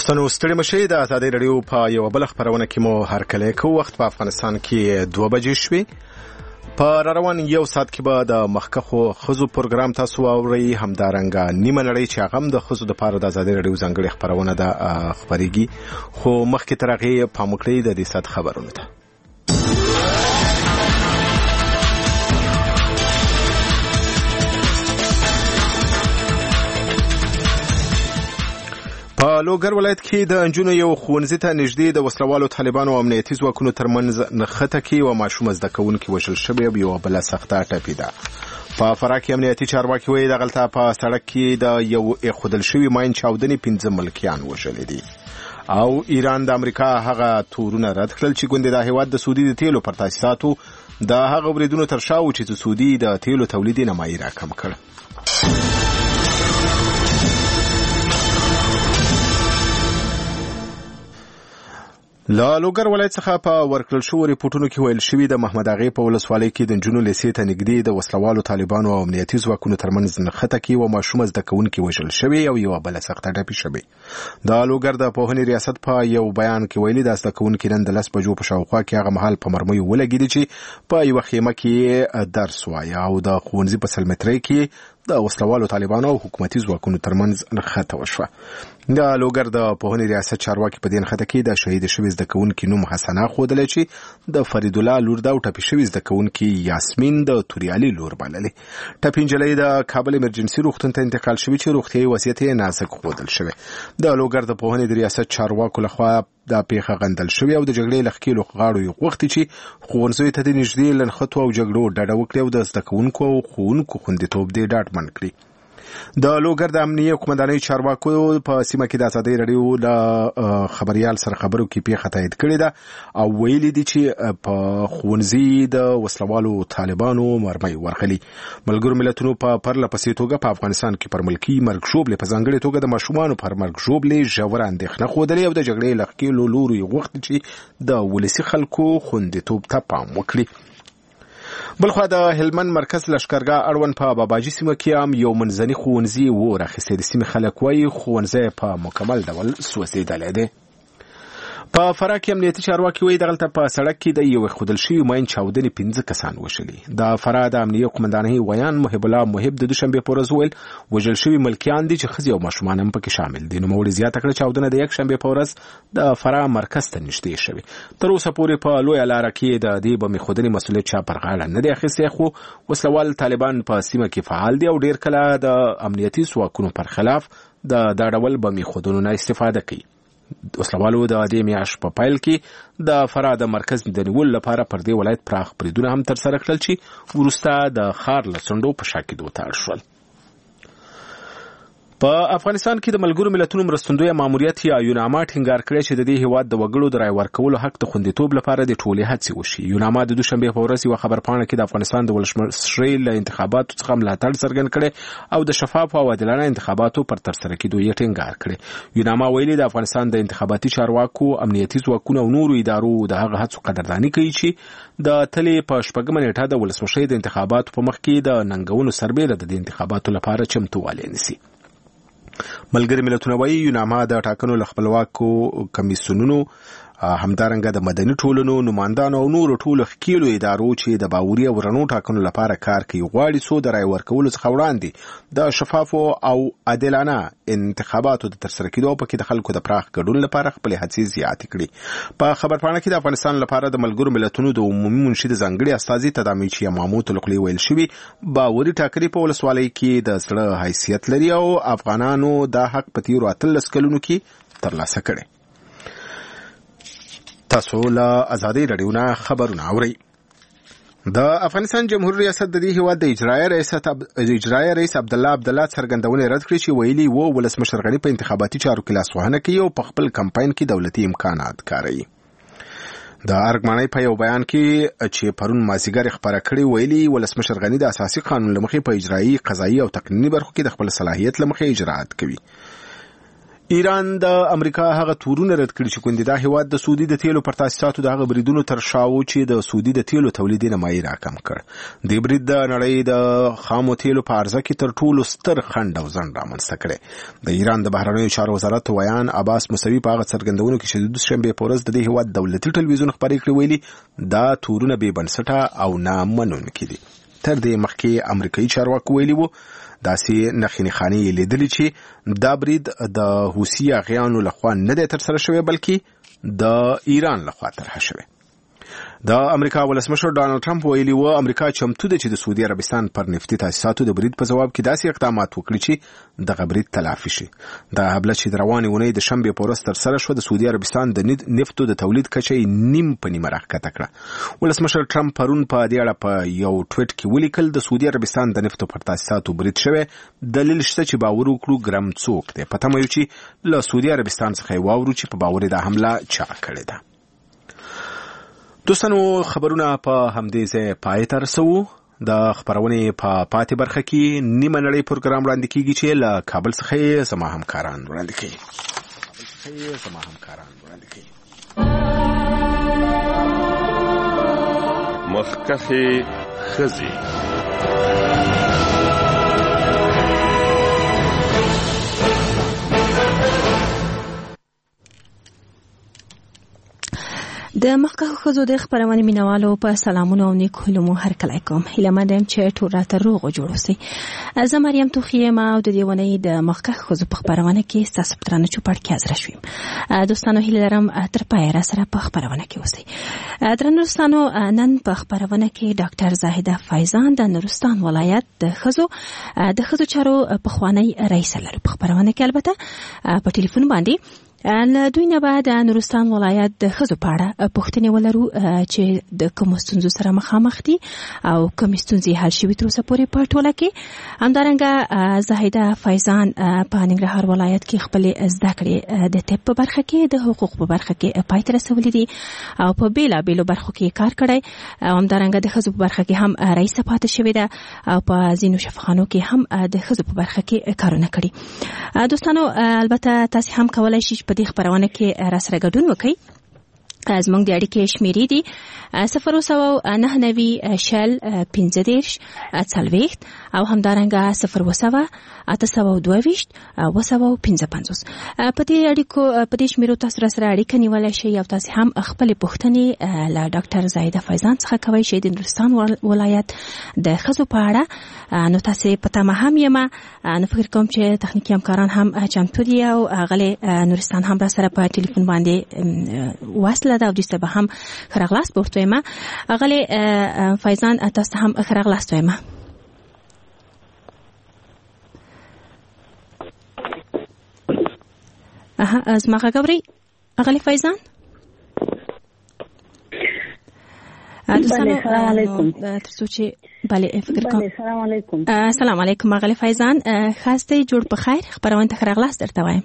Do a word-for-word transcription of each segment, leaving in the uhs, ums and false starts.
دوستانو ستړي مشئ. د ازادي رادیو په یو بل خبرونه کې مو هرکلی کوو. وخت په افغانستان کې دوه بجې شوې. په روان یو ساعت کې به د مخکخو خزو پروګرام تاسو اورئ. همدارنګه نیمه نړۍ چې هغه هم د خزو د پاره د ازادي رادیو ځانګړي خبرونه ده خبرېږي. خو مخکې تر هغې پام وکړئ د دې ساعت خبرونه ته. په لوګر ولایت کې د انجونو یو ښوونځي ته نږدې د وسلوالو طالبانو او امنیتي ځواکونو ترمنځ نښته کې یوه ماشومه زده کوونکې وژل شوې او یوه بله سخته ټپي ده. په فراه کې امنیتي چارواکي وایي دغلته په سړک کې د یو ایښودل شوي ماین چاودنې پنځه ملکیان وژلي دي. او ایران د امریکا هغه تورونه رد کړل چې ګوندې د هېواد د سعودي د تیلو پر تاسیساتو د هغه بریدونو تر شا و چې د سعودي د تیلو تولید یې نیمایي راکم کړ. له لوګر ولایت څخه په ورکړل شوو ریپورټونو کې ویل شوي د محمد اغې په ولسوالۍ کې د نجونو لیسې ته نږدې د وسلوالو طالبانو او امنیتي ځواکونو ترمنځ نښته کې یوه ماشومه زده کوونکې وژل شوې او یوه بله سخته ټپي شوې. د لوګر د پوهنې ریاست په یو بیان کې ویلي د زده کوونکې نن د لس بجو په شاوخوا کې هغه مهال په مرمیو ولګېدې چې په یوه خیمه کې درس وایه او د ښوونځي په سل مترۍ کې د وسلوالو طالبانو او حکومتي ځواکونو ترمنځ نښته وشوه. د لوګر د پوهنې ریاست چارواکي په دې نښته کې د شهید شوي زده کوونکي نوم حسنه ښودلی چې د فرید الله لور ده او ټپي شوي زده کوونکي یاسمین د توریالي لور بللې. ټپي نجلۍ د کابل ایمرجنسي روغتون ته انتقال شوې چې روغتیایي وضعیت یې نازک ښودل شوی. د لوګر د پوهنې د ریاست چارواکو لخوا دا پیښه غندل شوې او د جګړې له ښکېلو غاړو یې غوښتي چې ښوونځیو ته د نږدې له نښتو او جګړو ډډه وکړي او د زده کوونکو او ښوونکو خوندیتوب دې ډاډمن کړي. د لوګر د امنیه قومندانۍ چارواکو په سیمه کې د ازادي رادیو له خبريال سره خبرو کې پیښه تایید کړې ده او ویلي دي چې په ښوونځي د وسلوالو طالبانو مرمۍ ورغلي. ملګرو ملتونو په پرله پسې توګه په افغانستان کې پر ملکي مرګ ژوبلې په ځانګړې توګه د ماشومانو پر مرګ ژوبلې ژوره اندېښنه ښودلې او د جګړې له ښکېلو لورو یې غوښتي چې د ولسي خلکو خوندیتوب ته پام وکړي. بلخوا د هلمند مرکز لشکرګاه اړوند په باباجي سیمه کې هم یو منځني ښوونځي اور اخیستی. د سیمې خلک وایي ښوونځی په مکمل ډول سوځېدلی دی. په فراه کې امنیتي چارواکي وایي دغلته په سړک کې د یو ایښودل شوي ماین چاودنې پنځه کسان وژلي. د فراه د امنیه قومندانۍ ویان محب الله محب د دوشنبې په ورځ وویل وژل شوي ملکیان دي چې ښځې او ماشومان هم پکې شامل دي. نوموړي زیاته کړه چاودنه د یکشنبې په ورځ د فراه مرکز ته نږدې شوې. تر اوسه پورې په لویه لاره کې د دې بم ایښودنې مسؤلیت چا پر غاړه نه دی اخیستی، خو وسلوال طالبان په سیمه کې فعال دي او ډېر کله د امنیتي ځواکونو پر خلاف د دا ډول بم ایښودنو نه استفاده کوي. وسلوالو د دې میاشت په پیل کې د فراه د مرکز د نیولو لپاره پر دې ولایت پراخ بریدونه هم ترسره کړل چې وروسته د ښار له څنډو په شا کېدو ته اړ شول. په افغانستان کې د ملګرو ملتونو مرستندویه ماموریت یا یوناما ټینګار کړی چې د دې هیواد د وګړو د رای ورکولو حق د خوندیتوب لپاره د ټولې هڅې وشي. یوناما د دوشنبې په ورځ یوه خبرپاڼه کې د افغانستان د ولسمشرۍ له انتخاباتو څخه ملاتړ څرګند کړی او د شفافو او عادلانه انتخاباتو پر ترسره کېدو یې ټینګار کړی. یوناما ویلي د افغانستان د انتخاباتي چارواکو، امنیتي ځواکونو او نورو ادارو د هغه هڅو قدرداني کوي چې د تلې په شپږمه نیټه د ولسمشرۍ د انتخاباتو په مخ کې د ننګونو سربېره د انتخاباتو لپاره چمتووالی نیسي. ملګري ملتونه وایي یوناما د ټاکنو له خپلواکو کمیسیونونو، همدارنګه د مدني ټولنو نمایندانو او نورو ټولو ښکېلو ادارو چې د باوري او رڼو ټاکنو لپاره کار کوي غواړي څو د رای ورکولو څخه وړاندې د شفافو او عادلانه انتخاباتو د ترسره کېدو او پکې د خلکو د پراخ ګډون لپاره خپلې هڅې زیاتې کړي. په خبرپاڼه کې د افغانستان لپاره د ملګرو ملتونو د عمومي منشي د ځانګړي استازي تدامیچ یامامو تلقلي ویل شوي باوري ټاکنې په ولسوالۍ کې د زړه حیثیت لري او افغانانو دا حق په تیرو اتلس کلونو کې ترلاسه کړی. تاسو له ازادي رادیو نه خبرونه اورئ. د افغانستان جمهوریت ریاست د دې هیواد د اجرایي رئیس د اجرایي رئیس عبدالله عبدالله څرګندونې رد کړې چې ویلي وو ولسمشر غني په انتخاباتي چارو کې لاسوهنه کوي او په خپل کمپاین کې دولتي امکانات کاروي. د ارګمانۍ په یو بیان کې چې پرون مازیګر خبره کړې ویلي ولسمشر غني د اساسي قانون لمخې په اجرایي، قضایي او تقنیني برخو کې د خپل صلاحیت لمخې اجرات کوي. ایران د امریکا هغه تورونه رد کړي چې کوندې دا هیواد د سعودي د تیلو پر تاسیساتو د هغه بریدونو تر شاو چې د سعودي د تیلو تولید نمایي راکم کړ. د برید د نړۍ د خامو تیلو په عرضه کې تر ټولو ستر خنډ او ځنډ رامنځته کړي. د ایران د بهرنیو چارو وزارت ویان عباس موسوي په هغه څرګندونو کې چې د دوشنبه په ورځ د دې هیواد دولتي ټلویزیون خبري کړې ویلي دا تورونه بې بنسټه او نامنونکي دي. تر دې مخکې امریکایي چارواکو ویلي وو داسې نخینې خانې لیدلې چې دا برید د حوثي اغیانو لخوا نه دی ترسره شوی بلکې د ایران لخوا طرح شوی. د امریکا ولسمشر ډانلډ ټرمپ ویلي و امریکا چمتو ده چې د سعودي عربستان پر نفتي تاسیساتو د برید په جواب کې داسې اقدامات وکړي چې دغه برید تلافي شي. دا حمله چې د روانې اونۍ د شنبې په ورځ ترسره شوه د سعودي عربستان د نفتو د تولید کچه نیم په نیمه راښکته کړه. ولسمشر ټرمپ پرون په دې اړه په یو ټویټ کې ولیکل د سعودي عربستان د نفتو پر تاسیساتو برید شوی دلیل شته چې باور وکړو ګرم څوک دی. په تمه یو چې له سعودي عربستان څخه واورو چې په باور د حمله چا کړې ده. دوستانو خبرونه په همدې ځای پای ته رسوو. د خبرونې په پا پاتې برخه کې نیمه نړۍ پروګرام وړاندې کیږي چې له کابل څخه زما همکاران وړاندې کوي. کابل څخه زما همکاران وړاندې کوي. مخکخه خزي د مخکخه خزو د خبرونه مینوالو په سلامونه او نیکولو مو هر کله کوم. هله مدام چې ټول راته روغ جوړ اوسئ. زه مریم توخیه ما او د دې ونې د مخکخه خزو په خبرونه کې تاسو پرانه چوپړ کې حاضر شوم. دوستانو هله لرم تر پای را سره په خبرونه کې اوسئ. درنو دوستانو نن په خبرونه کې ډاکټر زاهده فیضان د نورستان ولایت د خزو د خزو چارو په خوانی رئیس لري. په خبرونه کې البته په ټلیفون باندې له دوی نه بعد نورستان ولایت د خزو پاړه پوښتنې ولرو چې د کوم ستونزو سره مخامخ دي او کوم ستونزې حل شوي تر اوسه پورې په ټوله کې. همدارنګه زاهده فیضان په ننګرهار ولایت کې خپل زده کړې د طب په برخه کې د حقوق په برخه کې پای ته رسولي دي او په بیلابیلو برخو کې کار کړی. همدارنګه د خزو په برخه کې هم رئیس پاتې شوې ده او په ځینو شفاخانو کې هم د خزو په برخه کې کارونه کړي. دوستانو البته تاسو هم کولای شئ په دې خبرونه کې را سره ګډون وکړئ. زموږ د اړیکې شمیرې دي صفر سوه نهه نوي شل پنځه دېرش څلوېښت او همدارنګه صفر سوه اته سوه دوه ویشت اوه سوه پنځه پنځوس. په دې اړیکو په دې شمیرو تاسو را سره اړیکه نیولی شئ او تاسو هم خپلې پوښتنې له ډاکټر زاهده فیضان څخه کوئ شئ د نورستان ولایت د ښځو په اړه. نو تاسو په تمه هم یم. نو فکر کوم چې تخنیکي همکاران هم چمتو دي او هغه نورستان هم را سره په ټلیفون باندې وصله ده او دوی ته به هم ښه راغلاست ورته وایم. هغه فیضان تاسو ته هم ښه راغلاست وایم. اها زما غږ اورئ اغلې فیضان؟ بله سلام علیکم. تر څو چې بله فکر کوم. سلام علیکم. سلام علیکم اغلې فیضان. خاصه جوړ په خیر. خبرونه ته ښه راغلاست درته وایم.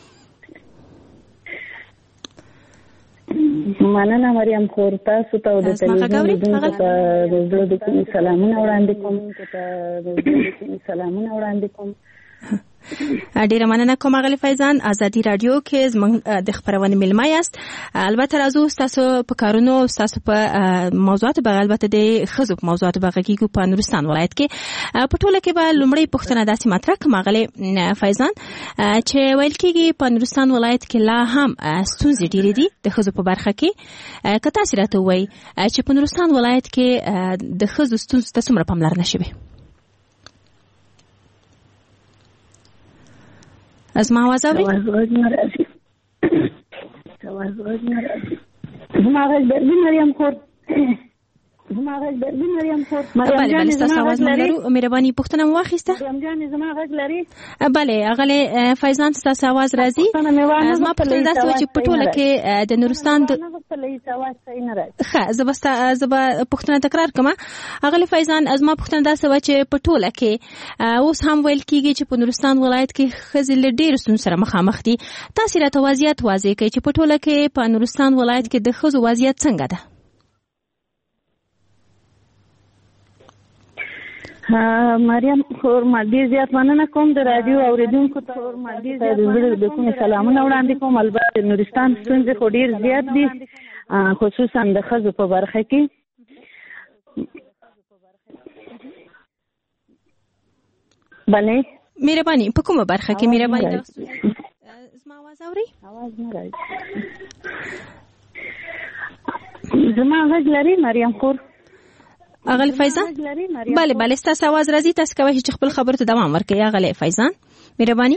مننه مریم خور. تاسو ته د تلویزیون د سلامونه وړاندې کوم. سلامونه وړاندې کوم. ډیره مننه کوم اغلی فیضان. ازادي رادیو کې زموږ د خبرونه ملما یاست. البته راځو تاسو په کارونو تاسو په موضوعات به البته د خزو په موضوعات به غږیږو په نورستان ولایت کې. په ټوله کې به لومړی پوښتنه داسې مطرح کوم اغلی فیضان چې ویل کېږي په نورستان ولایت کې لا هم ستونزې ډېرې دي د خزو په برخه کې. که تاسو راته ووایئ چې په نورستان ولایت کې د خزو ستونزو ته څومره پاملرنه شوې؟ از ما آواز آورید؟ زما غږ دربین مریم خور. زما غږ دربین مریم خور. بله بله ستاسو آواز نه لرو. مهرباني پوښتنه مو واخیسته؟ مریم جانې زما غږ لري؟ بله اغلې فیضان ستاسو آواز راځي. زما پوښتنه داسې وه چې په ټوله کې د نورستان د ښه زه به زه به پوښتنه تکرار کړم. اغلې فیضان زما پوښتنه داسې وه چې په ټوله کې اوس هم ویل کېږي چې په نورستان ولایت کې ښځې له ډېرو ستونزو سره مخامخ دي. تاسې راته وضعیت واضح کړئ چې په ټوله کې په نورستان ولایت کې د ښځو وضعیت څنګه ده؟ مریم خور مالدی زیات مننه کوم د رادیو اوریدونکو ته خور مالدی زیات مننه د کوم سلامونه وړاندې کوم. البته نورستان څنګه خو ډیر زیات دي خصوصا د ښځو په برخه کې. بله مهرباني په کومه برخه کې مهرباني تاسو زما आवाज اوري؟ आवाज نه راځي. زما غږ لري مریم خور؟ اغل فیضان بله بله ستاسو आवाज راځي. تاسو کوئ چې خپل خبرو ته دوام ورکړئ. اغل فیضان مهرباني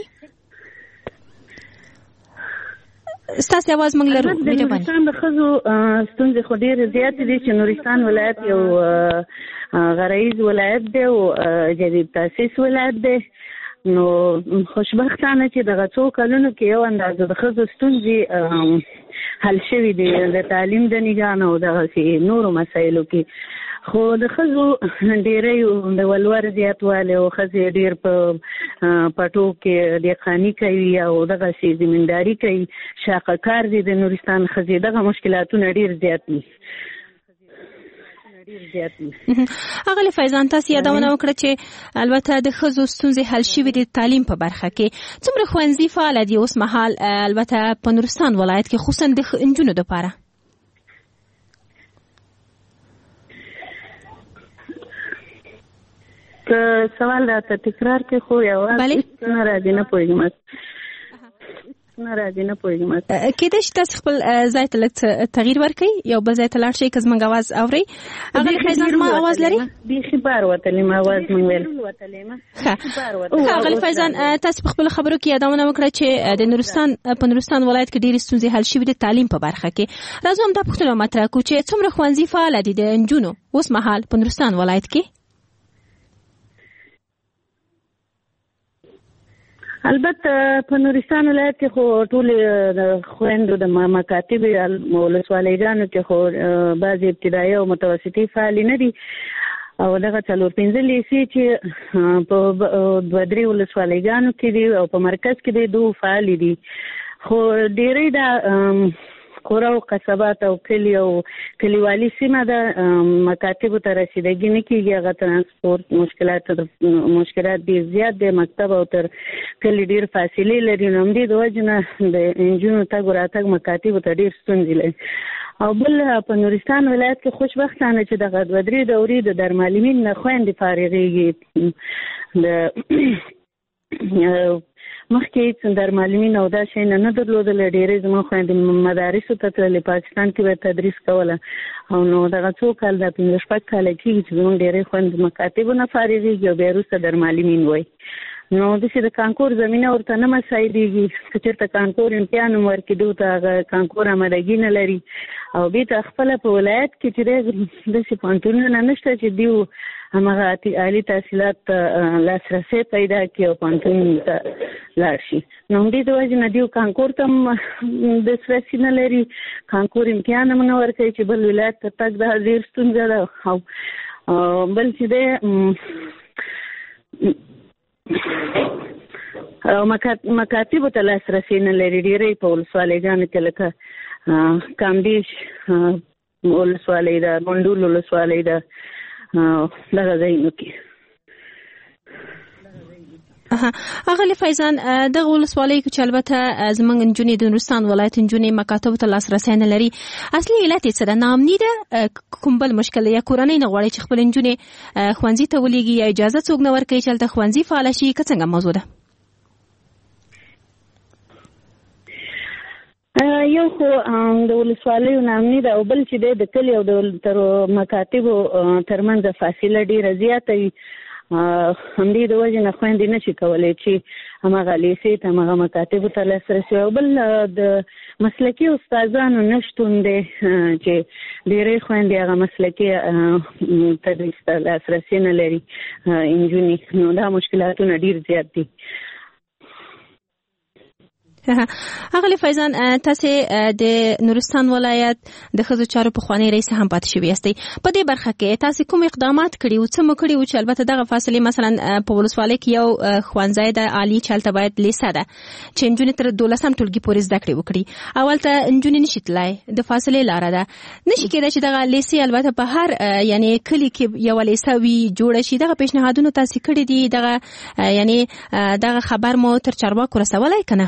ستاسو आवाज موږ لرو. مهرباني نورستان د ښځو ستونزې خو ډېرې زیاتې دي چې نورستان ولایت یو غرایز ولایت دی او جدید تاسیس ولایت دی. نو خوشبختانه چې دغه څو کلونو کې یو اندازه د ښځو ستونزې حل شوي دي د تعلیم د نګاه نه او دغسې نورو مسایلو کې. خو د ښځو ډېری د ولور زیاتوالی او ښځې ډېر په پټو کې دهقاني کوي او دغسې زمینداري کوي، شاقه کار دي د نورستان ښځې. دغه مشکلاتونه ډېر زیات دي. اغل فیضان تاسو یادونه وکړه چې البته د ښځو ستونزې حل شوي دي تعلیم په برخه کې. څومره ښوونځي فعال دي اوس مهال البته په نورستان ولایت کې خصوصا د نجونو لپاره؟ که سوال راته تکرار کې خو یو نه راځي نه پوهېږم نه راځي نه پوهېږم. کېدای شي تاسو خپل ځای ته لږ تغییر ورکړئ، یو بل ځای ته لاړ شئ که زموږ اواز اورئ. اغل فیضان ما اواز لري؟ بیخي بار وتلی ما اواز مونږ ویل. ښه اغل فیضان تاسو په خپلو خبرو کې یادونه وکړه چې د نورستان په نورستان ولایت کې ډېرې ستونزې حل شوي دي تعلیم په برخه کې. راځو همدا پوښتنه مطرح کړو چې څومره ښوونځي فعاله دي د نجونو اوس مهال په نورستان ولایت کې؟ البته په نورستان ولایت کې خو ټولې د خویندو د مکاتب ولسوالیګانو کې خو بعضې ابتدایي او متوسطي فعالې نه دي او دغه څلور پنځه لیسې چې په دوه درې ولسوالیګانو کې دي او په مرکز کې دي دوه فعالې دي. خو ډېری د کور او قصبات او کلي او کلیوالي سیمه د مکاتبو ته رسیدګي نه کېږي. هغه ترانسپورت مشکلات مشکلات ډېر زیات دی. مکتب او تر کلي ډېر فاصلې لري. نو همدې د وجې نه د نجونو تګ راتګ مکاتبو ته ډېر ستونزې لري. او بل په نورستان ولایت کې خوشبختانه چې دغه دوه درې دورې د دارالمعلمین نه خویندې فارغېږي. د مخکې دارالمعلمین او دا شی نه نه درلودل. ډېرې زما خویندې مدارسو ته تللې، پاکستان کې به تدریس کوله او نو دغه څو کال دا پنځه شپږ کاله کېږي چې زموږ ډېرې خویندې مکاتبو نه فارغېږي او بیا وروسته دارالمعلمین وایي. نو داسې د کانکور زمینه ورته نه مساعدېږي. که چېرته کانکور امتحان هم ورکړي دوی ته هغه کانکور آمادګي نه لري او بېرته خپله په ولایت کې چې دی داسې پوهنتونونه نشته چې دوی همغه عالي تحصیلات ته لاسرسی پیدا کړي او پوهنتون ته لاړ شي. نو همدې د وجې نه دوی کانکور ته هم دسترسي نه لري، کانکور امتحان هم نه ورکوي چې بل ولایت ته تګ دا ډېر ستونزه ده. او بل چې دی او مکاتبو ته لاسرسی نه لري. ډېری په ولسوالیګانو کې لکه کامدیش ولسوالۍ ده، منډول ولسوالۍ ده، دغه ځایونو کې. اغل فیضان دغه ولسوالۍ کې چې البته زموږ نجونې د نورستان ولایت نجونې مکاتبو ته لاسرسی نه لري، اصلي علت یې څه ده؟ ناامني ده؟ کوم بل مشکل یا کورنۍ نه غواړي چې خپل نجونې ښوونځي ته ولېږي یا اجازه څوک نه ورکوي چې هلته ښوونځي فعاله شي؟ که څنګه موضوع ده؟ یو خو د ولسوالیو ناامني ده او بل چې دی د کلي او د مکاتبو ترمنځ فاصله ډېره زیاته وي. همدې د وجې نه خویندې نه شي کولی چې همغه لیسې ته همغه مکاتبو ته لاسرسی. او بل د مسلکي استادانو نه شتون دی چې ډېری خویندې هغه مسلکي تدریس ته لاسرسی نه لري نجونې. نو دا مشکلاتونه ډېر زیات دي. اغلی فیضان تاسو د نورستان ولایت د ښځو چارو پخوانی رئیس هم پاتې شوی یاستئ. په دې برخه کې تاسو کوم اقدامات کړي او څه مو کړي او چې البته دغه فاصله مثلا په ولسوالۍ کې یو ښوونځی د عالی چالت باید لیسه ده چې نجونې تر دولسم ټولګي پورې زده کړې وکړي. اول ته نجونې نشي تلای د فاصله لاره ده، نشي کېدای چې دغه لیسه البته په هر یعنی کلی کې یو لیسه وي جوړ شي. دغه پیشنهادونه تاسو کړي دي، دغه یعنی دغه خبر مو تر چارواکو رسولای کنه؟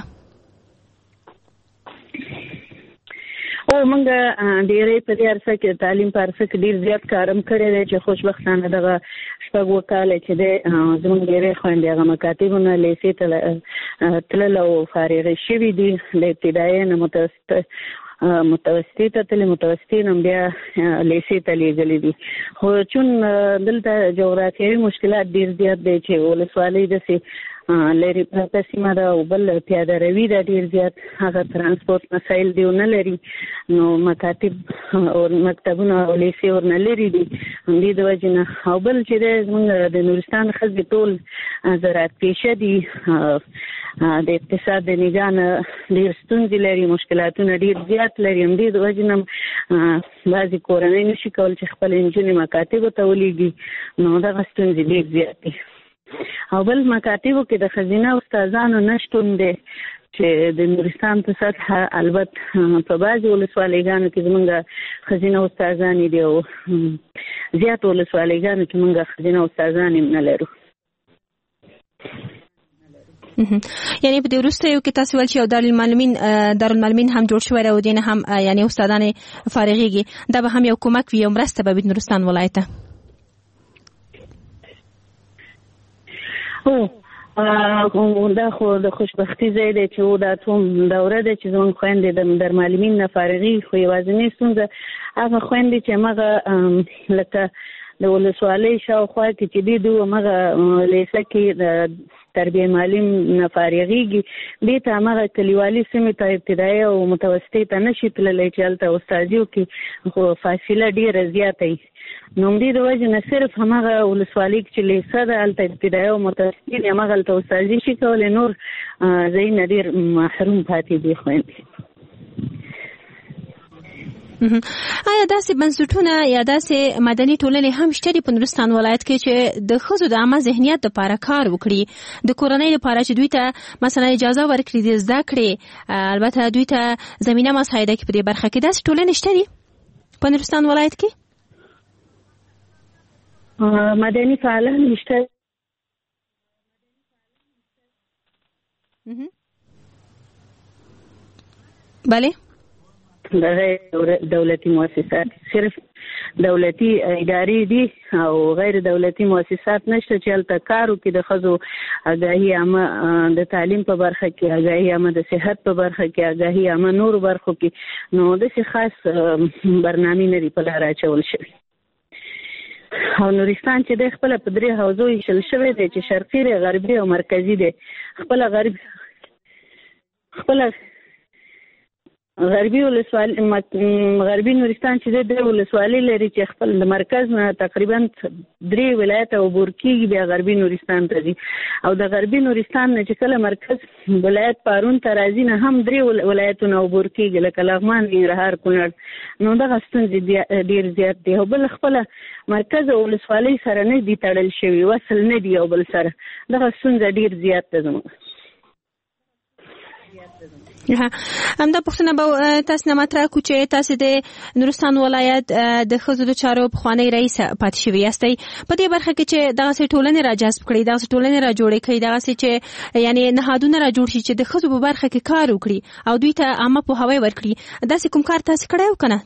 او موږ ډېرې په دې عرصه کې تعلیم په عرصه کې ډېر زیات کارم کړی دی چې خوشبختانه دغه شپږ اووه کاله چې دی زموږ ډېرې خویندې هغه مکاتبونه لیسې ته تلل او فارغې شوي دي. له ابتدایي نه متوسطه متوسطې ته تللې، متوسطې نه بیا لیسې ته لېږلي دي. خو چون دلته جغرافیوي مشکلات ډېر زیات دی چې ولسوالۍ داسې لري پرته سیمه ده او بل پیاده روي ده ډېر زیات، هغه ترانسپورت مسایل دی نه لري، نو مکاتب او مکتبونه او لیسې ورنه لري دي. همدې د وجې نه او بل چې دی زموږ د نورستان ښځې ټول زراعت پیشه دي، د اقتصاد د نګاه نه ډېر ستونزې لري، مشکلاتونه ډېر زیات لري. همدې د وجې نه بعضې کورنۍ نشي کولی چې خپلې نجونې مکاتبو ته ولیږي، نو دغه ستونزې ډېر زیات دي. او بل مکاتبو کې د ښځینه استادانو نشتون دی چې د نورستان په سطحه البته په بعضې ولسوالیګانو کې زمونږ ښځینه استادانې دي او زیات ولسوالیګانو کې مونږ ښځینه استادانې نه لرو. یعنی په دې وروسته یو کې تاسو ول چې یو دارالمعلمین دارالمعلمین هم جوړ شوی او دین هم یعنی استادانې فارغېږي، دا به هم یو کومک وي، یو مرسته به وي نورستان ولایت ته. او دا خو د خوشبختي ځای دی چې دا اتم دوره ده چې زموږ خویندې د دارالمعلمین نه فارغي. خو یوازینۍ ستونزه هغه خویندې چې همغه لکه د ولسوالۍ شاوخوا کې چې دي دوی همغه لیسه کې د تربیه معلم نه فارغېږي، دې ته همغه کلیوالي سیمې ته ابتدایي او متوسطې ته نشي تللی چې هلته استازي وکړي، خو فاصله ډېره زیاته وي. نو همدې د وجې نه صرف همغه ولسوالۍ چې لیسه ده هلته ابتدایي او متوسطې دي، همغه هلته استازي شي کولی، نور ځایونه ډېر محروم پاتې دي خویندې. آیا داسې بنسټونه یا داسې مدني ټولنې هم شته دي په نورستان ولایت کې چې د ښځو د عامه ذهنیت لپاره کار وکړي، د کورنۍ لپاره چې دوی ته مثلا اجازه ورکړي د زده کړې، البته دوی ته زمینه مساعده کړي په دې برخه کې؟ داسې ټولنې شته دي په نورستان ولایت کې؟ مدني فعالان شته. بله غیر دولتي مؤسسات، صرف دولتي ادارې دي او غیر دولتي مؤسسات نشته چې هلته کار وکړي د ښځو آګاهي عامه د تعلیم په برخه کې، آګاهي عامه د صحت په برخه کې، آګاهي عامه نورو برخو کې، نو داسې خاص برنامې نه دي په لاره اچول شوي. او نورستان چې دی خپله په درې حوزو ویشل شوی دی چې شرقي دی، غربي او مرکزي دی. خپله غرب خپله غربي ولسوالي غربي نورستان چې دی د ولسوالۍ لري چې خپل د مرکز نه تقریبا درې ولایته عبور کېږي، بیا غربي نورستان ته ځي. او د غربي نورستان نه چې کله مرکز ولایت پارون ته راځي نه هم درې ولایتونه عبور کېږي لکه لغمان، ننګرهار، کونړ. نو دغه ستونزې ډېر زیات دي. او بل خپله مرکز او ولسوالۍ سره نه دي تړل شوي، وصل نه دي یو بل سره. دغه ستونزه ډېر زیات ده زموږ. همدا پوښتنه به تاسو نه مطرح کړو چې تاسو د نورستان ولایت د ښځو د چارو پخوانی رئیس پاتې شوي یاستئ. په دې برخه کې چې دغسې ټولنې را جذب کړئ، دغسې ټولنې را جوړې کړئ، دغسې چې یعنې نهادونه را جوړ شي چې د ښځو په برخه کې کار وکړي او دوی ته عامه پوهاوی ورکړي، داسې کوم کار تاسو کړی و که نه؟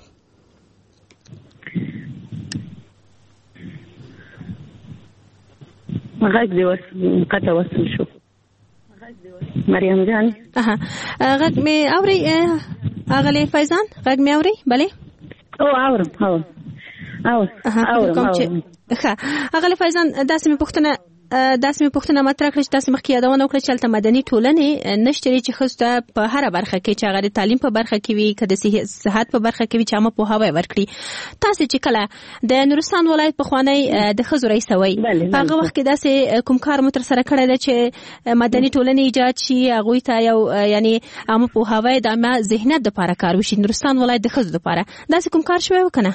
غږ دې قطع وصل شو. مریم جان غږ مې اورئ؟ اغلې فیضان غږ مې اورئ؟ بلې او اورم. او او اورم. ښه اغلې فیضان داسې مې پوښتنه داسې پوښتنه مطرح کړه چې تاسو مخکې یادونه وکړه چې هلته مدني ټولنې نشته چې ښځو ته په هره برخه کې چې هغه د تعلیم په برخه کې وي که د صحت په برخه کې وي چې عامه پوهاوی ورکړي. تاسو چې کله د نورستان ولایت پخوانی د ښځو رئیس وئ په هغه وخت کې داسې کوم کار مو ترسره کړی دی چې مدني ټولنې ایجاد شي هغوی ته یو یعنی عامه پوهاوی د عامه ذهنیت دپاره کار وشي نورستان ولایت د ښځو دپاره داسې کوم کار شوی و که نه؟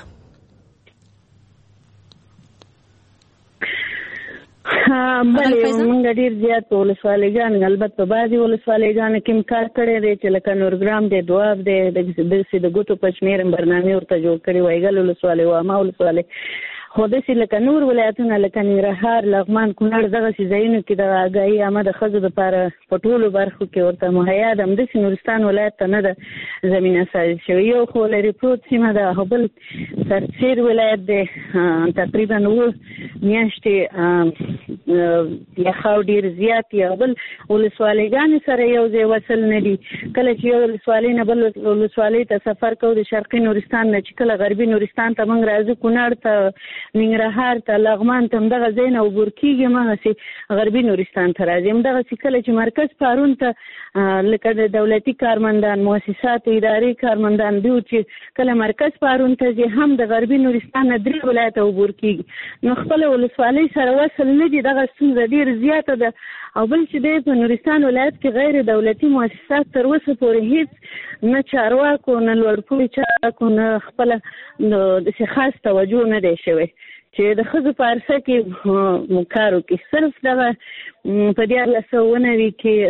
بله مونږ ډېر زیات په ولسوالیګانو البته په بعضې ولسوالیګانو کې کار کړی دی چې لکه نورګرام دی دواب دی داسې د ګوتو په شمېر برنامې ورته جوړ کړي وایګل ولسوالۍ واما ولسوالۍ خو داسې لکه نور ولایتونه لکه ننګرهار لغمان کونړ دغسې ځایونو کې د آګاهي عامه د ښځو دپاره په ټولو برخو کې ورته مهیا ده همداسې نورستان ولایت ته نه ده زمینه سازي شوې یو خو لرې پروت سیمه ده او بل سرسیر ولایت دی تقریبا اووه میاشتې یخاو ډېر زیات یا بل ولسوالیګانې سره یو ځای وصل نه دي کله چې یو ولسوالۍ نه بل ولسوالۍ ته سفر کوو د شرقي نورستان نه چې کله غربي نورستان ته موږ راځو کونړ ته ننګرهار ته لغمان ته همدغه ځای نه عبور کېږي همغسې غربي نورستان ته راځي همدغسې کله چې مرکز پارون ته لکه د دولتي کارمندان مؤسسات اداري کارمندان دوی چې کله مرکز پارون ته ځي هم د غربي نورستان نه درې ولایته عبور کېږي نو خپله ولسوالۍ سره وصل نه دي دغه ستونزه ډېر زیاته ده او بل چې دی په نورستان ولایت کې غیر دولتي مؤسسات تر اوسه پورې هېڅ نه چارواکو نه لوړپوړي چارواکو نه خپله داسې خاص توجه نه دی شوی چې د ښځو په عرصه کې کار وکړي صرف دغه په دیارلس سوه اووه نوي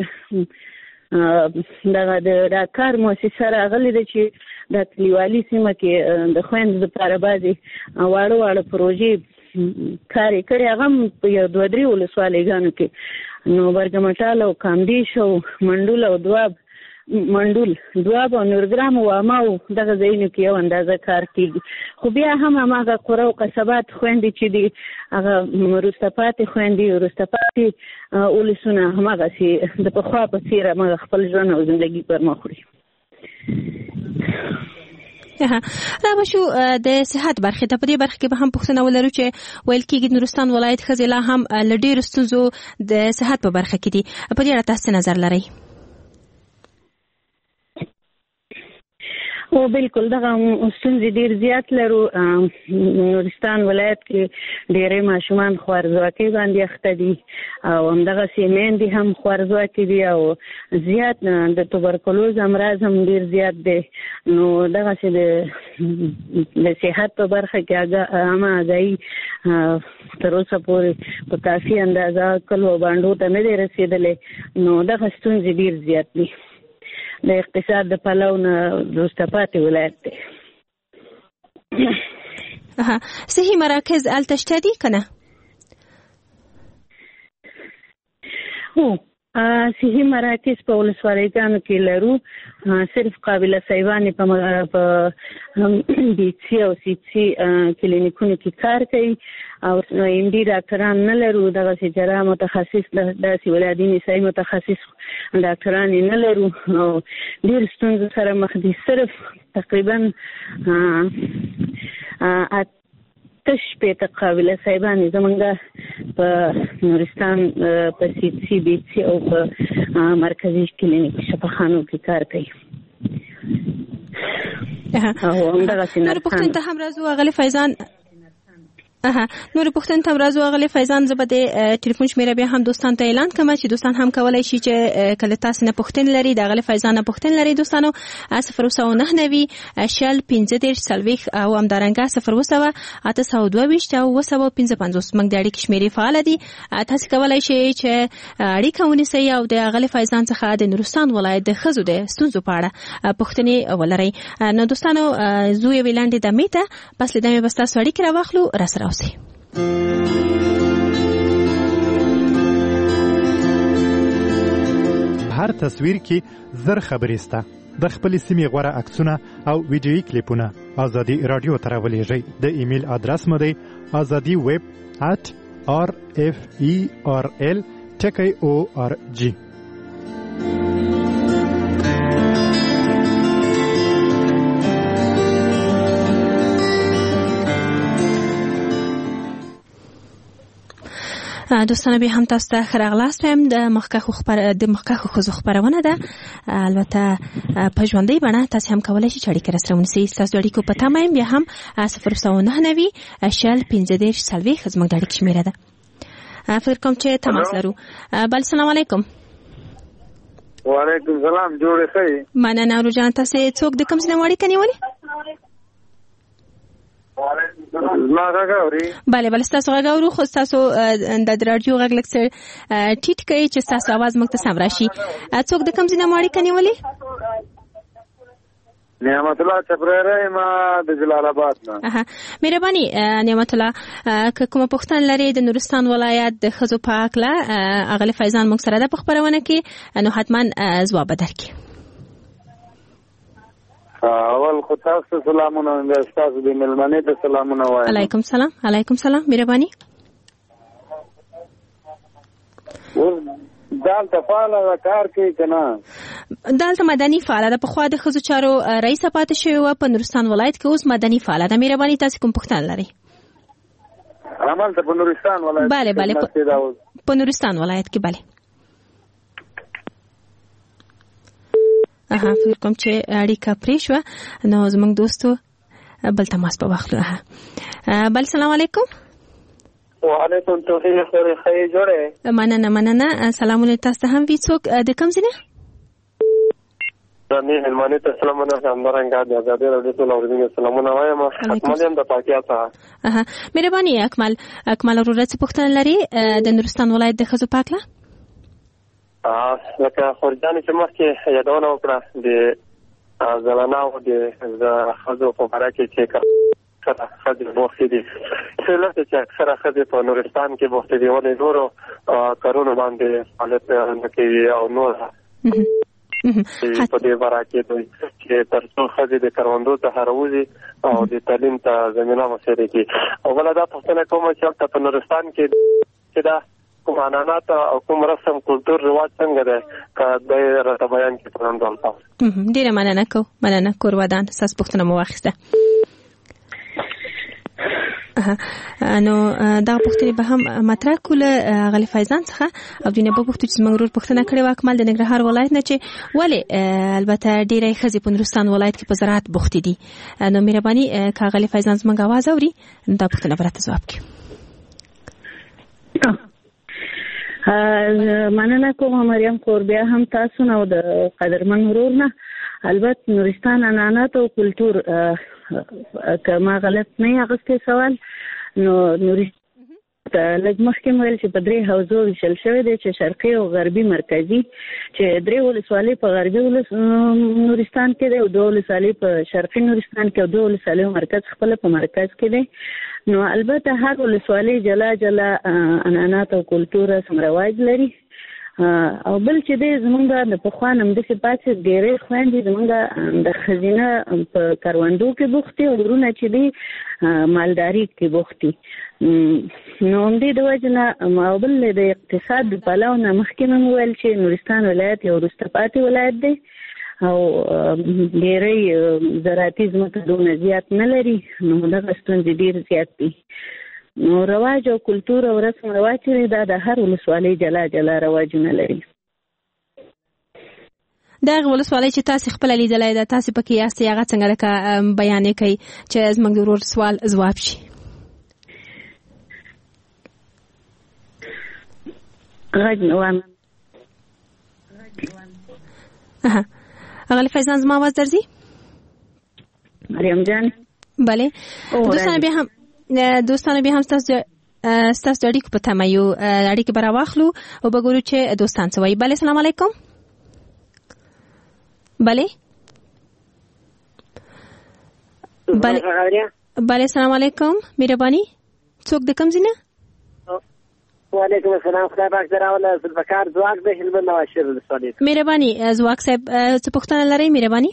کې دغه د کار مؤسسه راغلې ده چې د کلیوالي سیمه کې د خویندو دپاره بعضې واړه واړه پروژې کار یې کړی هغه هم په یو دوه درې ولسوالیګانو کې نو برګمټال او کامدیش او منډول او دواب منډول دواب او نورګرام او واما او دغه ځایونو کې یو اندازه کار کېږي خو بیا هم هماغه قره او قصبات خویندې چې دي هغه وروسته پاتې خویندې وروسته پاتې ولسونه هماغسې د پخوا په څېر هماغه خپل ژوند او زندګي پر مخ وړي. را به شو د صحت برخې ته په دې برخه کې به هم پوښتنه ولرو چې ویل کېږي نورستان ولایت ښځې لا هم له ډېرو ستونزو د صحت په برخه کې دي په دې اړه تاسو نظر لرئ؟ او بالکل دغه ستونزې ډېر زیات لرو نورستان ولایت کې ډېری ماشومان خوارځواکۍ باندې اخته دي او همدغسې میندې هم خوارځواکې دي او زیات د توبرکلوز امراض هم ډېر زیات دی نو دغسې د د صحت په برخه کې عامه آګاهي تر اوسه پورې په کافي اندازه کلو بانډو ته نه دی رسېدلی نو دغه ستونزې ډېر زیات دي د اقتصاد د پلو نه وروسته پاتې ولایت دی. صحي مراکز هلته شته دي که نه؟ هو صحي مراکز په ولسوالیګانو کې لرو صرف قابله صیبانې په بیچي او سیچي کلینیکونو کې کار کوي او ایم ډي ډاکټران نه لرو دغسې جراح متخصص داسې ولادي نسایي متخصص ډاکټران یې نه لرو او ډېر ستونزو سره مخ دي صرف تقریبا تش شپېته قابله صاحبانې زمونږ په نورستان په سیچي بیچي او په مرکزي کلینیک شفاخانو کې کار کوي او همدغسې نورې پوښتنې ته هم راځو اغلې فیضان اها نور پښتون ته راځو غلي فیضان زه به د ټلیفون شمیره بیا هم دوستان ته اعلان کوم چې دوستان هم کولای شي چې کله تاسو نه پښتون لري د غلي فیضان نه پښتون لري دوستانو صفر وسو نه نوي شل پنځه دېرش سلويخ او همدارنګه صفر وسو اته سو دوه ویشت او وسو پنځه پنځوس موږ د اړیکې شمیرې فعال دي تاسو کولای شئ چې اړیکه ونیسئ او د غلي فیضان څخه د نورستان ولایت د خزو د ستونزو په اړه پښتني ولري نو دوستانو زوی ویلاندې د میته پس لدمه بس تاسو اړیکه راوخلو را سره اوسئ. هر تصویر کې زر خبرې سته د خپل سیمې غوړه عکسونه او ویډیويي کلیپونه ازادي رادیو ته راولېږئ د ایمیل ادرس مو دی azadi web at r f e r l ټکی او ار جی. دوستانو به هم تاسو ته خراغلاست هم د مخکخو خبر د مخکخو خو خبرونه ده البته په ژوندۍ بڼه تاسو هم کولای شئ چې اړیکه راسره ونیسئ. تاسو د اړیکو پته مې بیا هم صفر سوه نهه نوي شل پنځه دېرش څلوېښت زموږ د اړیکې شمېره ده. فکر کوم چې تماس لرو. بل سلام علیکم. وعلیکم سلام. جوړې ښه. مننه ورو جان. تاسو څوک د کوم ځای نه اړیکه نیولې؟ ما غاوري. بله بله تاسو غاورو خو تاسو د رادیو غږ لکه ټیټ کوي چې تاسو आवाज موږ ته سم راشي. څوک د کوم ځای نه اړیکه نیولې؟ نعمت الله چپرهره ما د جلال آباد نه. اها مهرباني نعمت الله که کومه پوښتنه لري د نورستان ولایت د ښځو په اړه اغلی فیضان موږ سره د خبرونه کې نو حتما ځواب درکړي. اول خو تاسو سلامونه تاسو د ملمنې ته سلامونه وایم. علیکم سلام. علیکم سلام. مهرباني. دالته فعاله کار کوي کنه؟ دالته مدني فعاله ده. په خوا د ښځو چارو رئیس پاتې شوی و په نورستان ولایت کې، اوس مدني فعاله ده. مهرباني تاسو کوم پوښتنه لرئ؟ عمل ته په نورستان ولایت. بله بله په نورستان ولایت کې. بله اها فکر کوم چې اړیکه پرې شوه نو زموږ دوستو بل تماس په واخلو. بل سلام علیکم. وعلیکم توفیق خیر خیر جوړه. مننه مننه. سلامونه تاسو هم وی څوک د کوم ځای نه؟ زمي هلمانه ته سلامونه همدارنګه د آزادۍ راډیو ته لورینګ سلامونه وایم. اکمل د پاکیا ته. اها مهرباني اکمل. اکمل ورته څه پوښتنه لري د نورستان ولایت د ښځو پاکله؟ اه لکه خورجانې چې مخکې یادونه وکړه د زلناو د ښځو په باره کې چې کله ښځې بوختې دي څه لکه چې اکثره ښځې په نورستان کې بوختې دي ولې نورو کارونو باندې فعالیت نه کوي او نور په دې باره کې دوی چې تر څو ښځې د کروندو څخه راوځي او د تعلیم ته زمینه مساعده کړي. او بله دا پوښتنه کومه چې هلته په نورستان کې چې دا کوم عنعنات او کوم رسم کلتور رواج څنګه دی که دی راته بیان کړي په همدغه الفاظ. ډېره مننه کوو. مننه کور ودان. ستاسو پوښتنه مو واخیسته. نو دا پوښتنې به هم مطرح کړو له غلي فیضان څخه او دوی نه به پوښتو چې زموږ ورور پوښتنه کړې وه اکمل د ننګرهار ولایت نه چې ولې البته ډېری ښځې په نورستان ولایت کې په زراعت بوختې دي. نو مهرباني که غلي فیضان زموږ اواز اوري دا پوښتنه به راته ځواب کړي. مننه کوم مریم کور. بیا هم تاسو نو د قدرمن ورور نه البته نورستان عنعنات او کلتور که ما غلط نه اغسطې سوال نو نورستان لږ مخکې ویل چې په درې حوزو ویشل شوی دی چې شرقي او غربي مرکزي چې درې ولسوالۍ په غربي نورستان کې دی او دوه ولسوالۍ په شرقي نورستان کې او دوه ولسوالۍ مرکز خپل په مرکز کې دی. نو البته هر ولسوالۍ جلا جلا عنعنات او کلتور رسم رواج لري. او بل چې دی زمونږ د پخوا نه همداسې پاتې ډېرې خویندې زمونږ د ښځینه په کروندو کې بوخت دي او ورونه چې دی مالداري کې بوخت دي. نو همدې د وجې نه او بل د اقتصاد د پلوه نه مخکې مې وویل چې نورستان ولایت یو وروسته پاتې ولایت دی او ډېری زراعتي ځمکه دونه زیات نه لري. نو دغه ستونزې ډېر زیات دي. نو رواج او کلتور او رسم رواج چې دا د هر ولسوالۍ جلا جلا رواجونه لري. دا هغه ولسوالۍ چې تاسو خپل لیدلای ده تاسو پکې یاستئ هغه څنګه لکه بیانې کوي چې زموږ د ورور سوال ځواب شي. غږ نوام اها اغلی فیضان زما آواز درځي؟ مریم جان. بله دوستانو بیا هم دوستانو بیا هم ستاسو ستاسو د اړیکو په تمه یو اړیکې به راواخلو او به ګورو چې دوستان څه وایي. بله سلام علیکم. بله بله بله سلام علیکم. مهرباني څوک د کوم ځای نه؟ وعلیکم السلام. خدای پاک دراوله ذوالفقار ځواک د هلمند نواشر ولسوالۍ. مهرباني ځواک صاحب څه پوښتنه لرئ؟ مهرباني.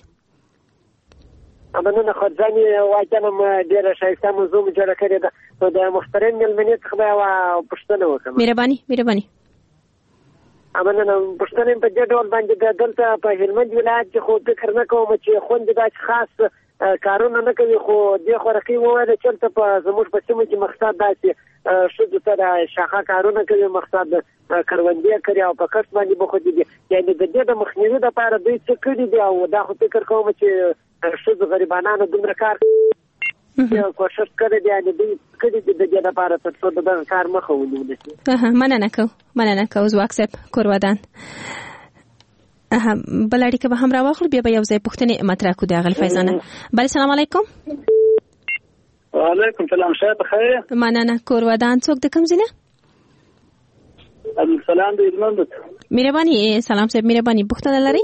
مننه خدای واجنم ډیره ښایسته موضوع مو جوړه کړې ده. نو د محترم ملمنې څخه به یوه پوښتنه وکړم. مهرباني مهرباني. مننه پوښتنه په دې ډول باندې د دلته په هلمند ولایت کې خو فکر نه کوم چې خوندې داسې خاص کارونه نه کوي خو دې خورقي وویل چې ته په زموږ په سیمه کې مقصد داسې ښځو ته د شاخه کارونه کوي مقصد کروندې کوي او په کښت باندې بخودي دي یعنې د دې د مخنیوي دپاره دوی څه کړي دي او دا خو فکر کوم چې ښځو غریبانانو دومره کار کوشش کړی دی یعنې دوی کړي دي د دې دپاره تر څو د دغه کار مخه ونیول شي. مننه کوو مننه کوو ځواک صاحب کورودان. بل اړیکه به هم راواخلو بیا به یو ځای پوښتنې مطرح کړو د اغل فیضانه. بله سلام علیکم. وعلیکم سلام شاید خیر. مننه کورودان څوک د کوم ځای نه؟ عبدالسلام د هلمند. مهرباني سلام صاحب مهرباني پوښتنه لرئ؟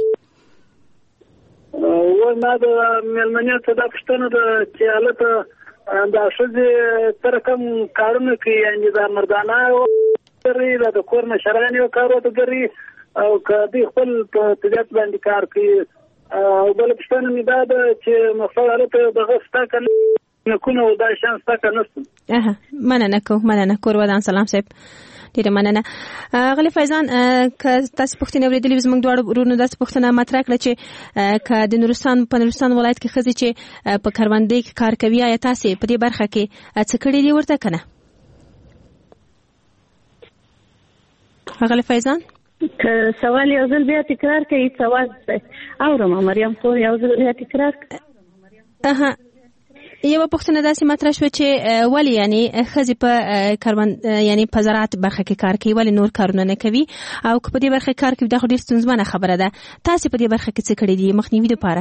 و ما د مېلمنې څه دا پوښتنه ده چې هلته دا ښځې سره کوم کارونه کوي یعنې دا مردانه کوي دا د کور مشرانې یو کار ورته کوي او که دوی خپل په طبیعت باندې کار کوي او بله پوښتنه مې دا ده چې مقصد هلته دغه شته که نه کونه او دا شیان شته که نشته. مننه کوو مننه کورودان سلام صاحب ډېره مننه. غلی فیضان که تاسو پوښتنې اورېدلې وي زموږ دواړو ورونو داسې پوښتنه مطرح کړه چې که د نورستان په نورستان ولایت کې ښځې چې په کروندې کې کار کوي آیا تاسې په دې برخه کې څه کړي دي ورته که نه؟ غلی فیضان که سوال یو ځل بیا تکرار کوي سوال اورم مریم خو یو ځل بیا تکرار اها یو پوښتنه داسې مطرح شوه چې ولې یعنی ښځې په کروند یعنی په زراعت برخه کې کار کوي ولې نور کارونه نه کوي او که په دې برخه کې کار کوي دا خو ډېر ستونزمنه خبره ده. تاسې په دې برخه کې څه کړي دي مخنیوي دپاره؟